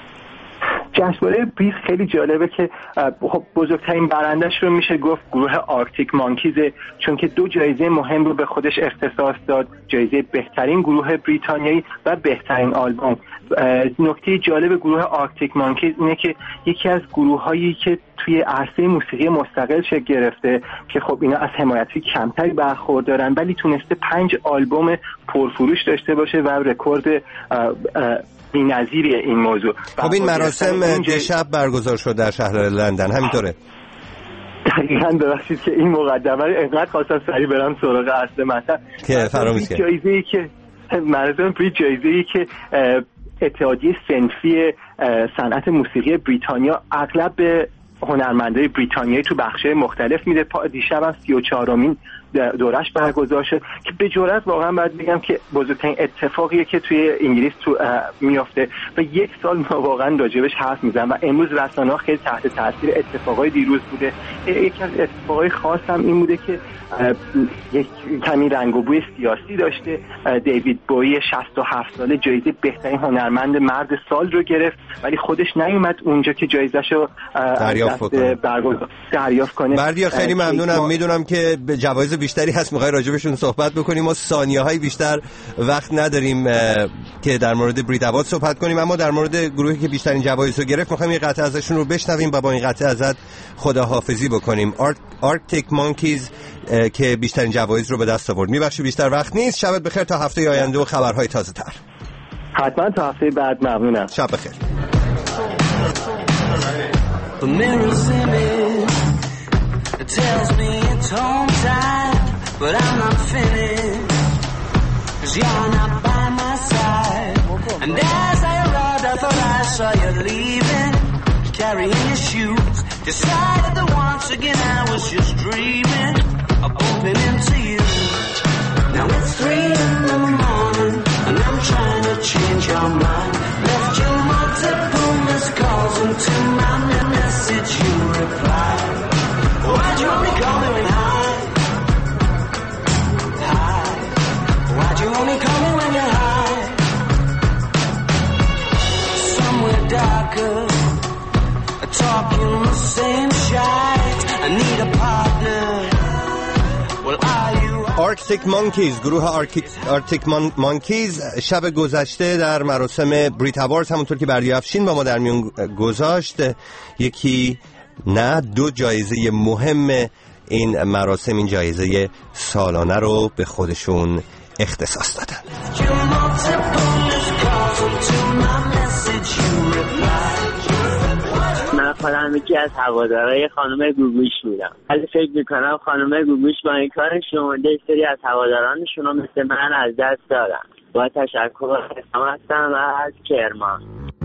جشنواره بریت خیلی جالبه که خب بزرگترین برندش رو میشه گفت گروه آرکتیک مانکیزه، چون که دو جایزه مهم رو به خودش اختصاص داد، جایزه بهترین گروه بریتانیایی و بهترین آلبوم. نکته جالب گروه آرکتیک مانکیز اینه که یکی از گروه‌هایی که توی عرصه موسیقی مستقل شکل گرفته که خب اینا از حمایتی کمتری برخوردارن، ولی تونسته پنج آلبوم پرفروش داشته باشه و رکورد بی‌نظیری این موضوع. خب این مراسم دیشب برگزار شد در شهر لندن، همینطوره؟ دقیقاً. ببخشید که این مقدمه رو انقدر خواستم سریع برم سراغ اصل مطلب که فراموش کردم. جایزه‌ای که مراسم بریت جایزه‌ای که اتحادیه صنفی صنعت موسیقی بریتانیا اغلب به هنرمندای بریتانیایی تو بخش‌های مختلف میده. دیشب هم سی و چهارمین دورش برگزار شد که به جرئت واقعا باید بگم که بزرگترین اتفاقیه که توی انگلیس تو میافته و یک سال ما واقعا راجبش حرف میزنم و امروز رسانه‌ها خیلی تحت تاثیر اتفاقای دیروز بوده. یکی از اتفاقای خاص هم این بوده که یک کمی رنگ و بوی سیاسی داشته. دیوید بویی شصت و هفت ساله جایزه بهترین هنرمند مرد سال رو گرفت، ولی خودش نیومد اونجا که جایزه‌شو دریافت کنه. دریافت کنه. بردیا خیلی ممنونم. میدونم که جوایز بیشتری هست، میخوای راجبشون صحبت بکنیم. ما ثانیه‌های بیشتر وقت نداریم که در مورد بریت اواردز صحبت کنیم، اما در مورد گروهی که بیشترین جوایز رو گرفت میخوایم یه قطعه ازشون رو بشنویم و با این قطعه ازت خداحافظی بکنیم. آرکتیک مانکیز که بیشترین جوایز رو به دست آورد. میبخشی بیشتر وقت نیست. شبت بخیر تا هفته آینده و خبرهای تازه تر. حتما تا هفته بعد. ممنونم. شب بخیر. It tells me it's home time, but I'm not finished, 'cause you're not by my side. And as I arrived, I thought I saw you leaving, carrying your shoes. Decided that once again I was just dreaming of bumping into you. Now it's three in the morning, and I'm trying to change your mind. Left you multiple missed calls, and to my message you replied. Why'd you only call me when high? High. Why'd you only call me when you're high? Somewhere darker, talking the same shit. I need a partner. Well, are you? آرکتیک مانکیز، گروه آرکتیک مانکیز شب گذشته در مراسم بریت اواردز همونطور که بردیا افشین با ما در میون گذاشت یکی نه دو جایزه مهم این مراسم، این جایزه سالانه رو به خودشون اختصاص دادن. did you reply? من خودم یکی از هوادارهای خانم گوگوش بودم، ولی فکر میکنم خانم گوگوش با این کارشون اومده یه سری از هوادارانشون رو مثل من از دست دادن. با تشکر هستم از کرمان.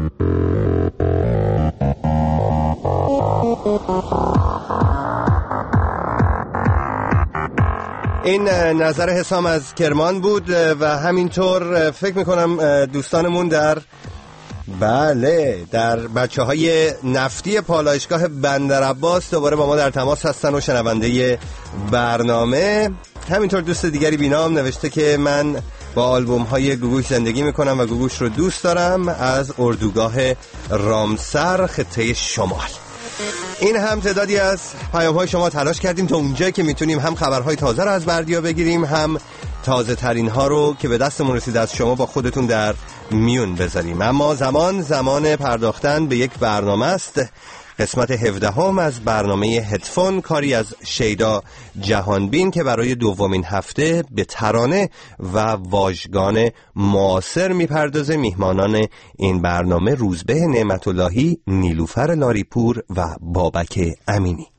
این نظر حسام از کرمان بود و همینطور فکر میکنم دوستانمون در بله در بچه های نفتی پالایشگاه بندرعباس دوباره با ما در تماس هستن و شنونده برنامه. همینطور دوست دیگری بینام نوشته که من با آلبوم های گوگوش زندگی میکنم و گوگوش رو دوست دارم، از اردوگاه رامسر خطه شمال. این هم تعدادی از پیام های شما. تلاش کردیم تا اونجایی که میتونیم هم خبرهای تازه رو از بردیا بگیریم، هم تازه ترین ها رو که به دستمون رسید از شما با خودتون در میون بذاریم. اما زمان زمان پرداختن به یک برنامه است. قسمت هفدهم از برنامه هدفون، کاری از شیدا جهانبین که برای دومین هفته به ترانه و واژگان معاصر میپردازه. میهمانان این برنامه روزبه نعمت‌اللهی، نیلوفر لاریپور و بابک امینی.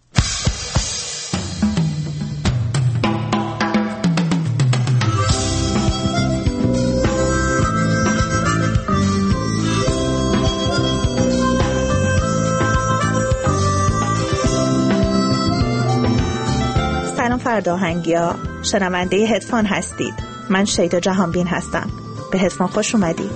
فرداهنگیا، شنونده هدفون هستید. من شیدا جهانبین هستم. به هدفون خوش اومدید.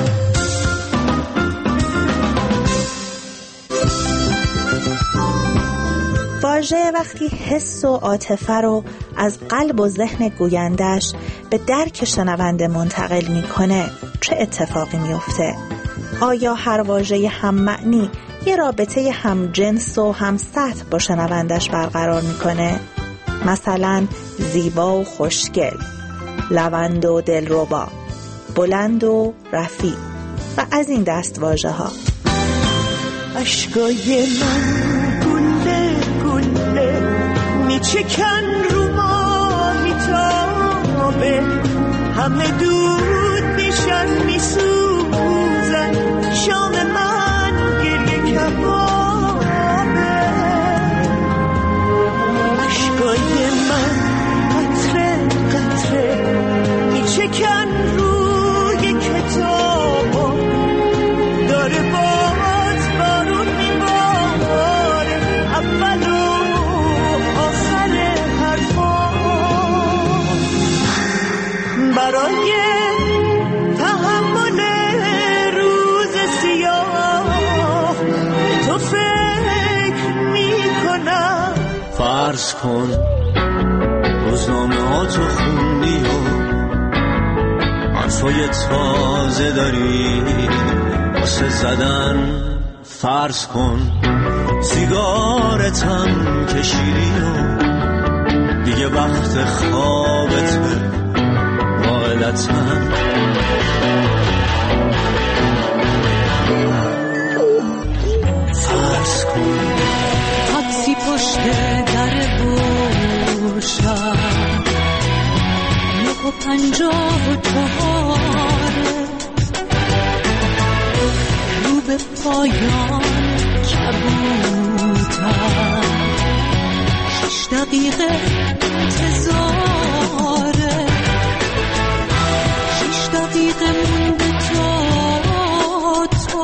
واژه وقتی حس و عاطفه رو از قلب و ذهن گویندش به درک شنونده منتقل میکنه، چه اتفاقی میفته؟ آیا هر واژه هم معنی یه رابطه هم جنس و هم سطح با شنوندش برقرار میکنه؟ مثلا زیبا و خوشگل، لوند و دلربا، بلند و رفیع و از این دست واژه ها. اشکای من گله گله میچکن رو ما میتابه، همه دود میشن میسوزن، شام من گریه کبابه. اشکای من قطره قطره میچکن روی کتاب، داره باز بارون میباره اول و آخر حرفا. برای تحمل روز سیاه تو فکر میکنم. فرض کن روزنامه ها تو خوندی و حرفای تازه داری واسه زدن. فرض کن سیگارتم کشیدی و دیگه وقت خوابته قاعدتاً. فرض کن تاکسی پشت در بوشم، نه و پنجاه و چهاره، رو به پایان کبودم، شش دقیقه انتظاره، شش دقیقه مونده تا تو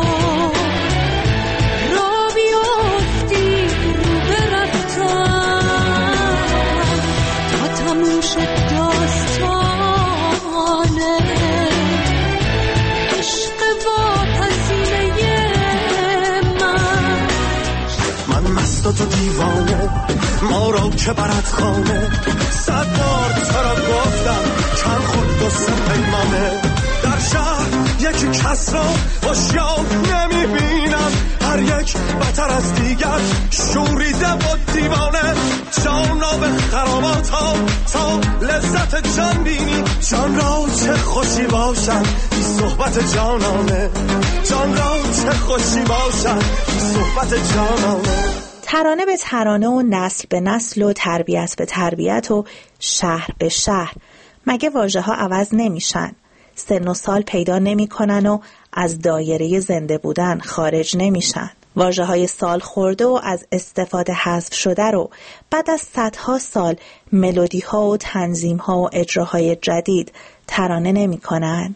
را بیافتی رو برفتم، تا تموم شد داستانه عشق واپسینه من. من مست و تو دیوانه، ما رو که برد خانه، صد بار چرا گفتم چند خود و سه پیمانه. در شهر یکی کس را هوشیار نمیبینم، هر یک بتر از دیگر شوریده و دیوانه. جانا به خرابات ها تا لذت جان بینی، جان را چه خوشی باشد بی صحبت جانانه، جان را چه خوشی باشد بی صحبت جانانه. ترانه به ترانه و نسل به نسل و تربیت به تربیت و شهر به شهر، مگه واژه ها عوض نمیشن؟ سن و سال پیدا نمی کنن و از دایره زنده بودن خارج نمیشن. واژه‌های سال خورده و از استفاده حذف شده رو بعد از صدها سال ملودی‌ها و تنظیم‌ها و اجراهای جدید ترانه نمی‌کنن.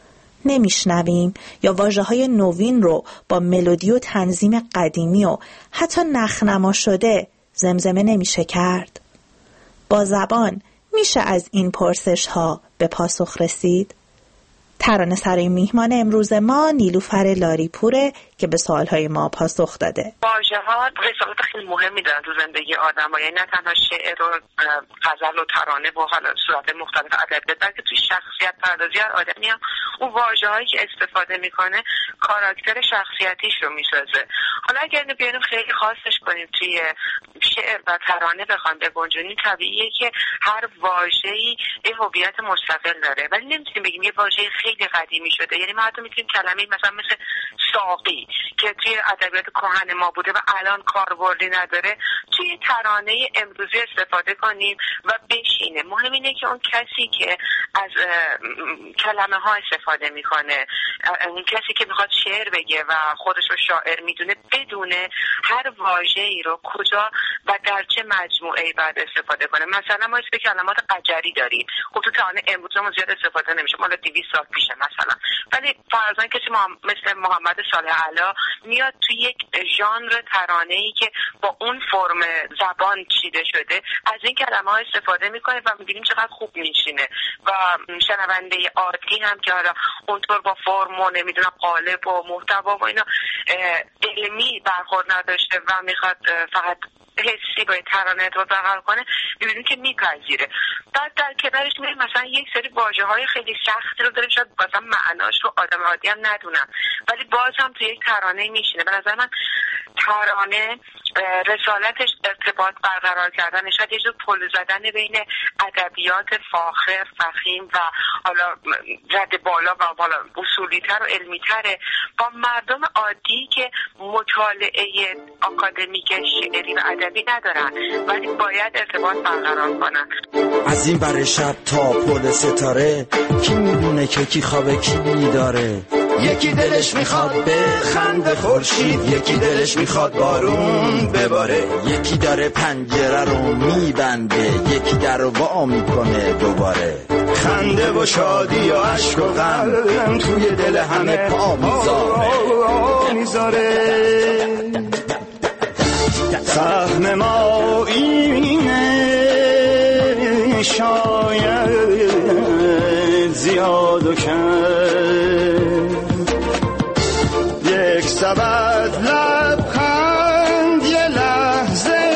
نمیشنویم یا واژه‌های نوین رو با ملودی و تنظیم قدیمی و حتی نخنما شده زمزمه نمیشه کرد. با زبان میشه از این پرسش‌ها به پاسخ رسید؟ ترانه سرای میهمان امروز ما نیلوفر لاریپوره که به سوالهای ما پاسخ داده. واژه‌ها رسالت خیلی مهمی دارن تو زندگی آدم‌ها، یعنی نه تنها شعر و غزل و ترانه و حالا صورت مختلف ادبیات، بلکه توی شخصیت پردازی هر آدمی هم اون واژه‌هایی که استفاده میکنه کاراکتر شخصیتیش رو میسازه. حالا اگر بیایم خیلی خاصش کنیم توی شعر و ترانه بخوایم بگنجونیم، طبیعیه که هر واژه‌ای یه هویت مستقل داره، ولی نمیتونیم بگیم یه واژه خیلی قدیمی شده. یعنی ما حتی میتونیم کلمه مثلا مثل ساقی که توی ادبیات کهن ما بوده و الان کاربردی نداره توی ترانه امروزی استفاده کنیم و بشینه. مهم اینه که اون کسی که از کلمه ها استفاده میکنه، اون کسی که میخواد شعر بگه و خودش رو شاعر میدونه، بدونه هر واژه‌ای رو کجا و در چه مجموعه‌ای بعد استفاده کنه. مثلا ما اسم کلمات قجری داریم، خب تو ترانه امروزی ما زیاد استفاده نمیشه، مال دویست سال پیشه مثلا، ولی فرضاً کسی مثل محمد صالح علا میاد توی یک ژانر ترانه‌ای که با اون فرم زبان چیده شده از این کلمه‌ها استفاده میکنه و می‌بینیم چقدر خوب میشینه و شنونده عادی هم که حالا اونطور با فرم و نمیدونم قالب و محتوا و اینا علمی برخورد نداشته و میخواد فقط حسی با ترانه رو برقرار کنه، می‌بینیم که میپذیره. بعد در کنارش می‌بینیم مثلا یک سری واژه‌های خیلی سختی رو داره، شاید مثلا معناش رو آدم عادی هم ندونن، ولی باز هم توی یک ترانه میشینه. به نظر من ترانه رسالتش ارتباط برقرار کردن، شاید یه جور پل زدن بین ادبیات فاخر، فخیم و حالا رد بالا و حالا اصولی‌تر و علمی‌تره با مردم عادی که مطالعه آکادمیک شعری و ادبی ندارن ولی باید ارتباط برقرار کنن. از این بر شب تا پل ستاره کی میدونه که کی خوابه کی بیداره، یکی دلش میخواد به خنده خورشید، یکی دلش میخواد بارون بباره، یکی داره پنجره رو میبنده، یکی در رو وا میکنه دوباره. خنده و شادی و عشق و غم توی دل همه پا میذاره میذاره. سهم ما اینه شاید زیاد و کم، یک سبد لبخند یه لحظه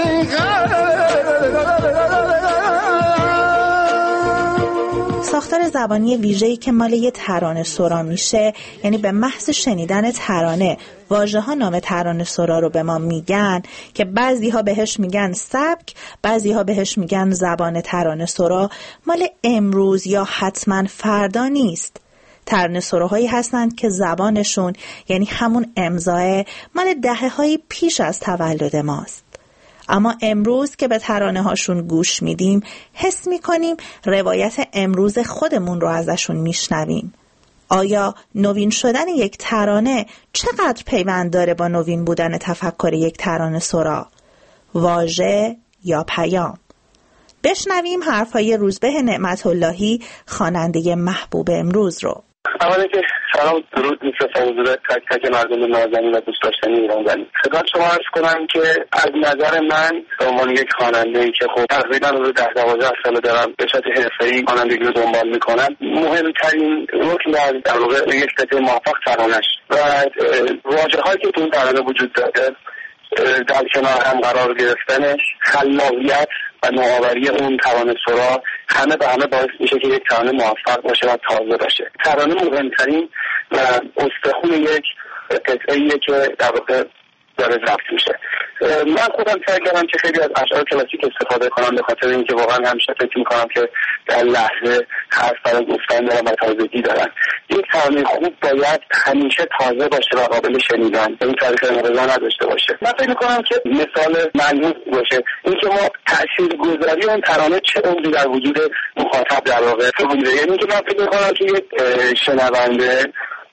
ساختار زبانی ویژه‌ای که مال یه ترانه سرا میشه، یعنی به محض شنیدن ترانه واژه ها نام ترانه سرا رو به ما میگن که بعضی ها بهش میگن سبک، بعضی ها بهش میگن زبان ترانه سرا، مال امروز یا حتما فردا نیست. ترانه سراهایی هستند که زبانشون یعنی همون امضای مال دهه های پیش از تولد ماست. اما امروز که به ترانه هاشون گوش میدیم حس میکنیم روایت امروز خودمون رو ازشون میشنویم. آیا نوین شدن یک ترانه چقدر پیوند داره با نوین بودن تفکر یک ترانه سرا؟ واژه یا پیام؟ بشنویم حرفای روزبه نعمت اللهی خواننده محبوب امروز رو. اولا که سلام درود میفرستم حضور تک تک مردم نازنین و دوست داشتنی ایران زمین. خدمت شما عرض کنم که از نظر من به عنوان یک خواننده‌ای که خب تقریبا حدود ده دوازده سال دارم به صورت حرفه‌ای خوانندگی رو دنبال میکنم، مهمترین رکن در در واقع یک قطعه موفق ترانه‌اش و واژه‌هایی که تو اون ترانه وجود داره در کنار هم قرار گرفتنش، خلاقیت و نوآوری اون ترانه سرا همه به همه باعث میشه که یک ترانه موفق باشه و تازه باشه. ترانه مهمترین و استخون یک قطعه‌ایه که در واقع داره ضبط میشه. من خودم سعی کردم که خیلی از اشعار کلاسیک استفاده کنم به خاطر اینکه واقعا همیشه فکر میکنم که در لحظه حرف برای گفتن دارن و تازگی دارن. یک ترانه خوب باید همیشه تازه باشه و قابل شنیدن، این تاریخ انقضا نداشته باشه. من فکر میکنم که مثال ملموس باشه اینکه ما تاثیرگذاری اون ترانه چه عمری در وجود مخاطب در واقع بوده. یعنی که من فکر میکنم که یک شنونده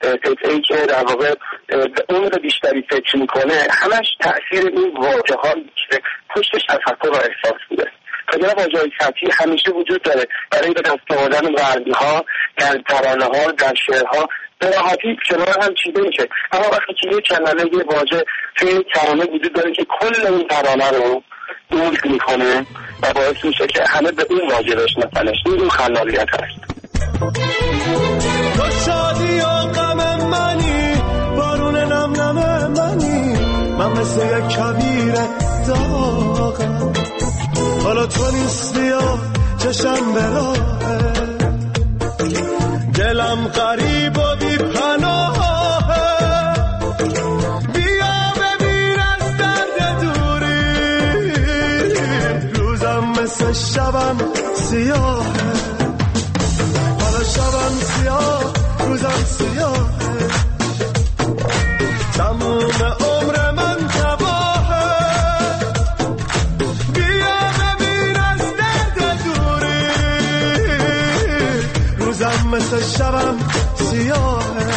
قطعه‌ای که در واقع به عمق بیشتری فکر میکنه، همش تأثیر این واژه‌هایی که پشتش تفکر و احساس بوده. خیلی واژه‌های سطحی همیشه وجود داره برای به دست آوردن غربی‌ها در ترانه‌ها، در شعرها به راحتی کنار هم چیده میشه. اما وقتی که یه کلمه یه واژه توی ترانه وجود داره که کل این ترانه رو ملک میکنه و باعث میشه که همه به اون واژه بشناسنش. این اون خلاقیت هست. تو شادی و غم منی، بارون نم نم منی، من مثل یک کبیر داغم، حالا تو نیستی و چشم به راهه، دلم غریب و بی پناهه، بیا ببین از درد دوری، روزم مثل شبم سیاهه، حالا شبم سیاه روزم سیاهه، تموم عمر من تباهه، بیا ببین از درد دوری، روزم مثل شبم سیاهه.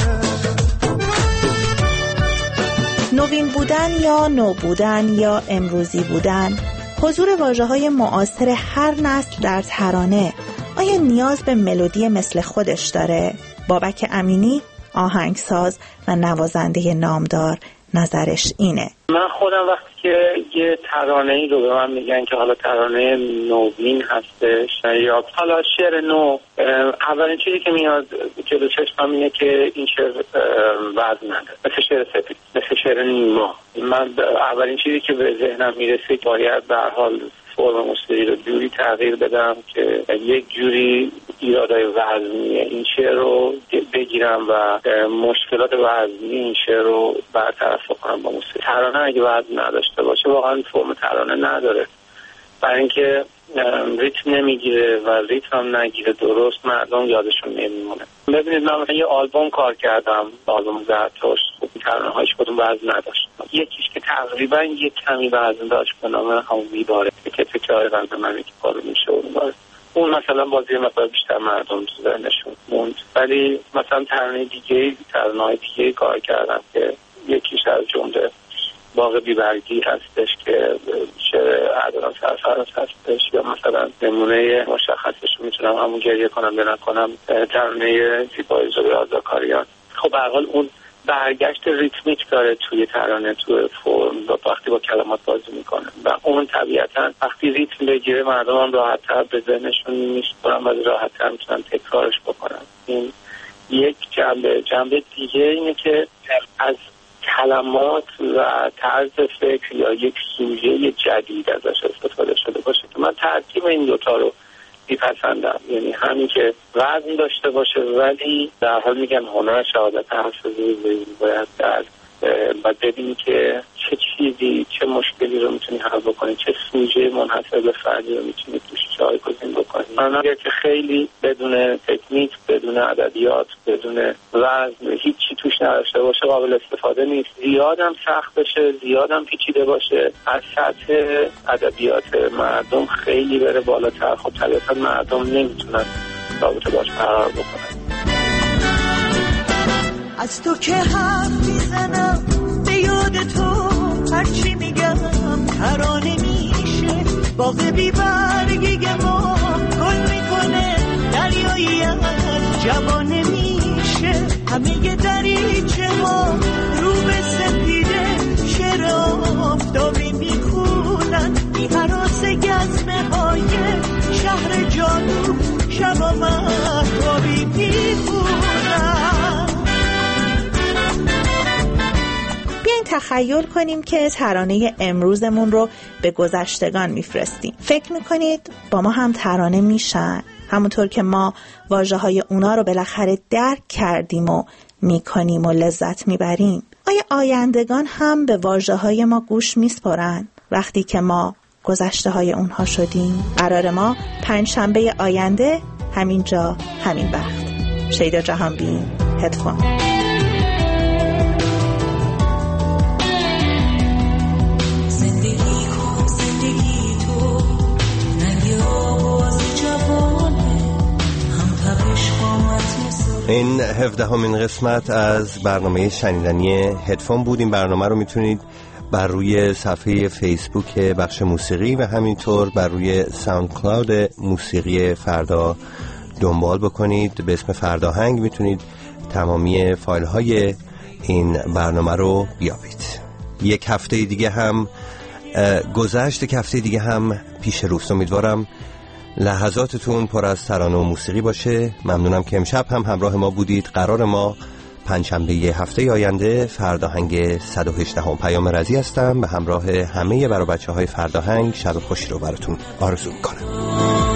نوین بودن یا نو بودن یا امروزی بودن، حضور واژه‌های معاصر هر نسل در ترانه آیا نیاز به ملودی مثل خودش داره؟ بابک امینی، آهنگساز و نوازنده نامدار، نظرش اینه. من خودم وقتی که یه ترانه‌ای رو به من میگن که حالا ترانه نوین هستش یا حالا شعر نو، اولین چیزی که میاد جلو چشمم اینه که این شعر وزن نداره، مثل شعر سپید، مثل شعر نیما. من اولین چیزی که به ذهنم میرسه باید به هر حال فرم موسیقی رو جوری تغییر بدم که یک جوری ایرادای وزنی این شعر رو بگیرم و مشکلات وزنی این شعر رو برطرف کنم با موسیقی. ترانه اگه وزن نداشته باشه واقعا فرم ترانه نداره، برای اینکه ریتم نمیگیره و ریتم هم نگیره درست، مردم یادشون نمیمونه. ببینید من یه آلبوم کار کردم، آلبوم زرتشت، خب ترانه هایش کدوم وزن نداشت. یکیش که تقریبا یک کمی وزن داشت به نام همون میباره که تکرار قلب منه که کارو میشه اون باره، اون مثلا بازی مقدار بیشتر مردم تو ذهنشون موند. ولی مثلا ترانه دیگه ترانه های دیگه کار کردم که یکیش از جمله باغ بیبرگی هستش که شعر عدنان سرفراز هستش، یا مثلا نمونه مشخصش میتونم همون گریه کنم یا نکنم ترانه زیبای زوی آزاکاریان. خب به هر حال اون برگشت ریتمیک داره توی ترانه، توی فرم و وقتی با کلمات بازی میکنه و اون طبیعتا وقتی ریتم بگیره مردم هم راحت‌تر به ذهنشون میسپرن و راحت‌تر میتونن تکرارش بکنن. این یک جنبه. جنبه دیگه اینه که از کلمات و طرز فکر یا یک سوژه جدید ازش استفاده شده باشه که من ترکیب این دوتا رو میپسندم، یعنی همین که وزن داشته باشه ولی در حال میگن هنر شهادت حافظی باید در و ببینی که چه چیزی چه مشکلی رو میتونی حل بکنی، چه سوژه منحصر به فردی رو میتونی توش جایگزین بکنی. من اگر که خیلی بدون تکنیک، بدون ادبیات، بدون وزن، هیچی توش نداشته باشه قابل استفاده نیست. زیادم سخت بشه، زیادم پیچیده باشه، از سطح ادبیات مردم خیلی بره بالاتر، خب طبیعتا مردم نمیتونن رابطه باش برقرار بکنن. از تو که حرف میزنم به یاد تو، هرچی میگم ترانه میشه. باغ بی برگی ما گل میکنه، دریایی از جوانه میشه. همه دریچه ما رو به سپیده، شعر آفتابی میخونن، بی حراس گزمه های شهر جادو، شبا مهرابی میخونن. بیاین تخیل کنیم که ترانه امروزمون رو به گذشتگان میفرستیم. فکر میکنید با ما هم ترانه میشن؟ همونطور که ما واژه های اونا رو بالاخره درک کردیم و میکنیم و لذت میبریم، آیا آیندگان هم به واژه های ما گوش میسپارن وقتی که ما گذشته های اونها شدیم؟ قرار ما پنج شنبه آینده همین جا همین وقت. شیدا جهانبین، هدفون. هم تبش قامت مثل این هفدهمین قسمت از برنامه شنیدنی هدفون بود. این برنامه رو میتونید بر روی صفحه فیسبوک بخش موسیقی و همینطور بر روی ساوند کلاود موسیقی فردا دنبال بکنید. به اسم فرداهنگ میتونید تمامی فایل های این برنامه رو بیابید. یک هفته دیگه هم گذشت، یک هفته دیگه هم پیش روست. امیدوارم لحظاتتون پر از ترانه و موسیقی باشه. ممنونم که امشب هم همراه ما بودید. قرار ما پنجشنبه هفته آینده فرداهنگ صد و هجده هم. پیام رضی هستم به همراه همه برای بچه های فرداهنگ. شب خوشی رو براتون آرزو میکنم.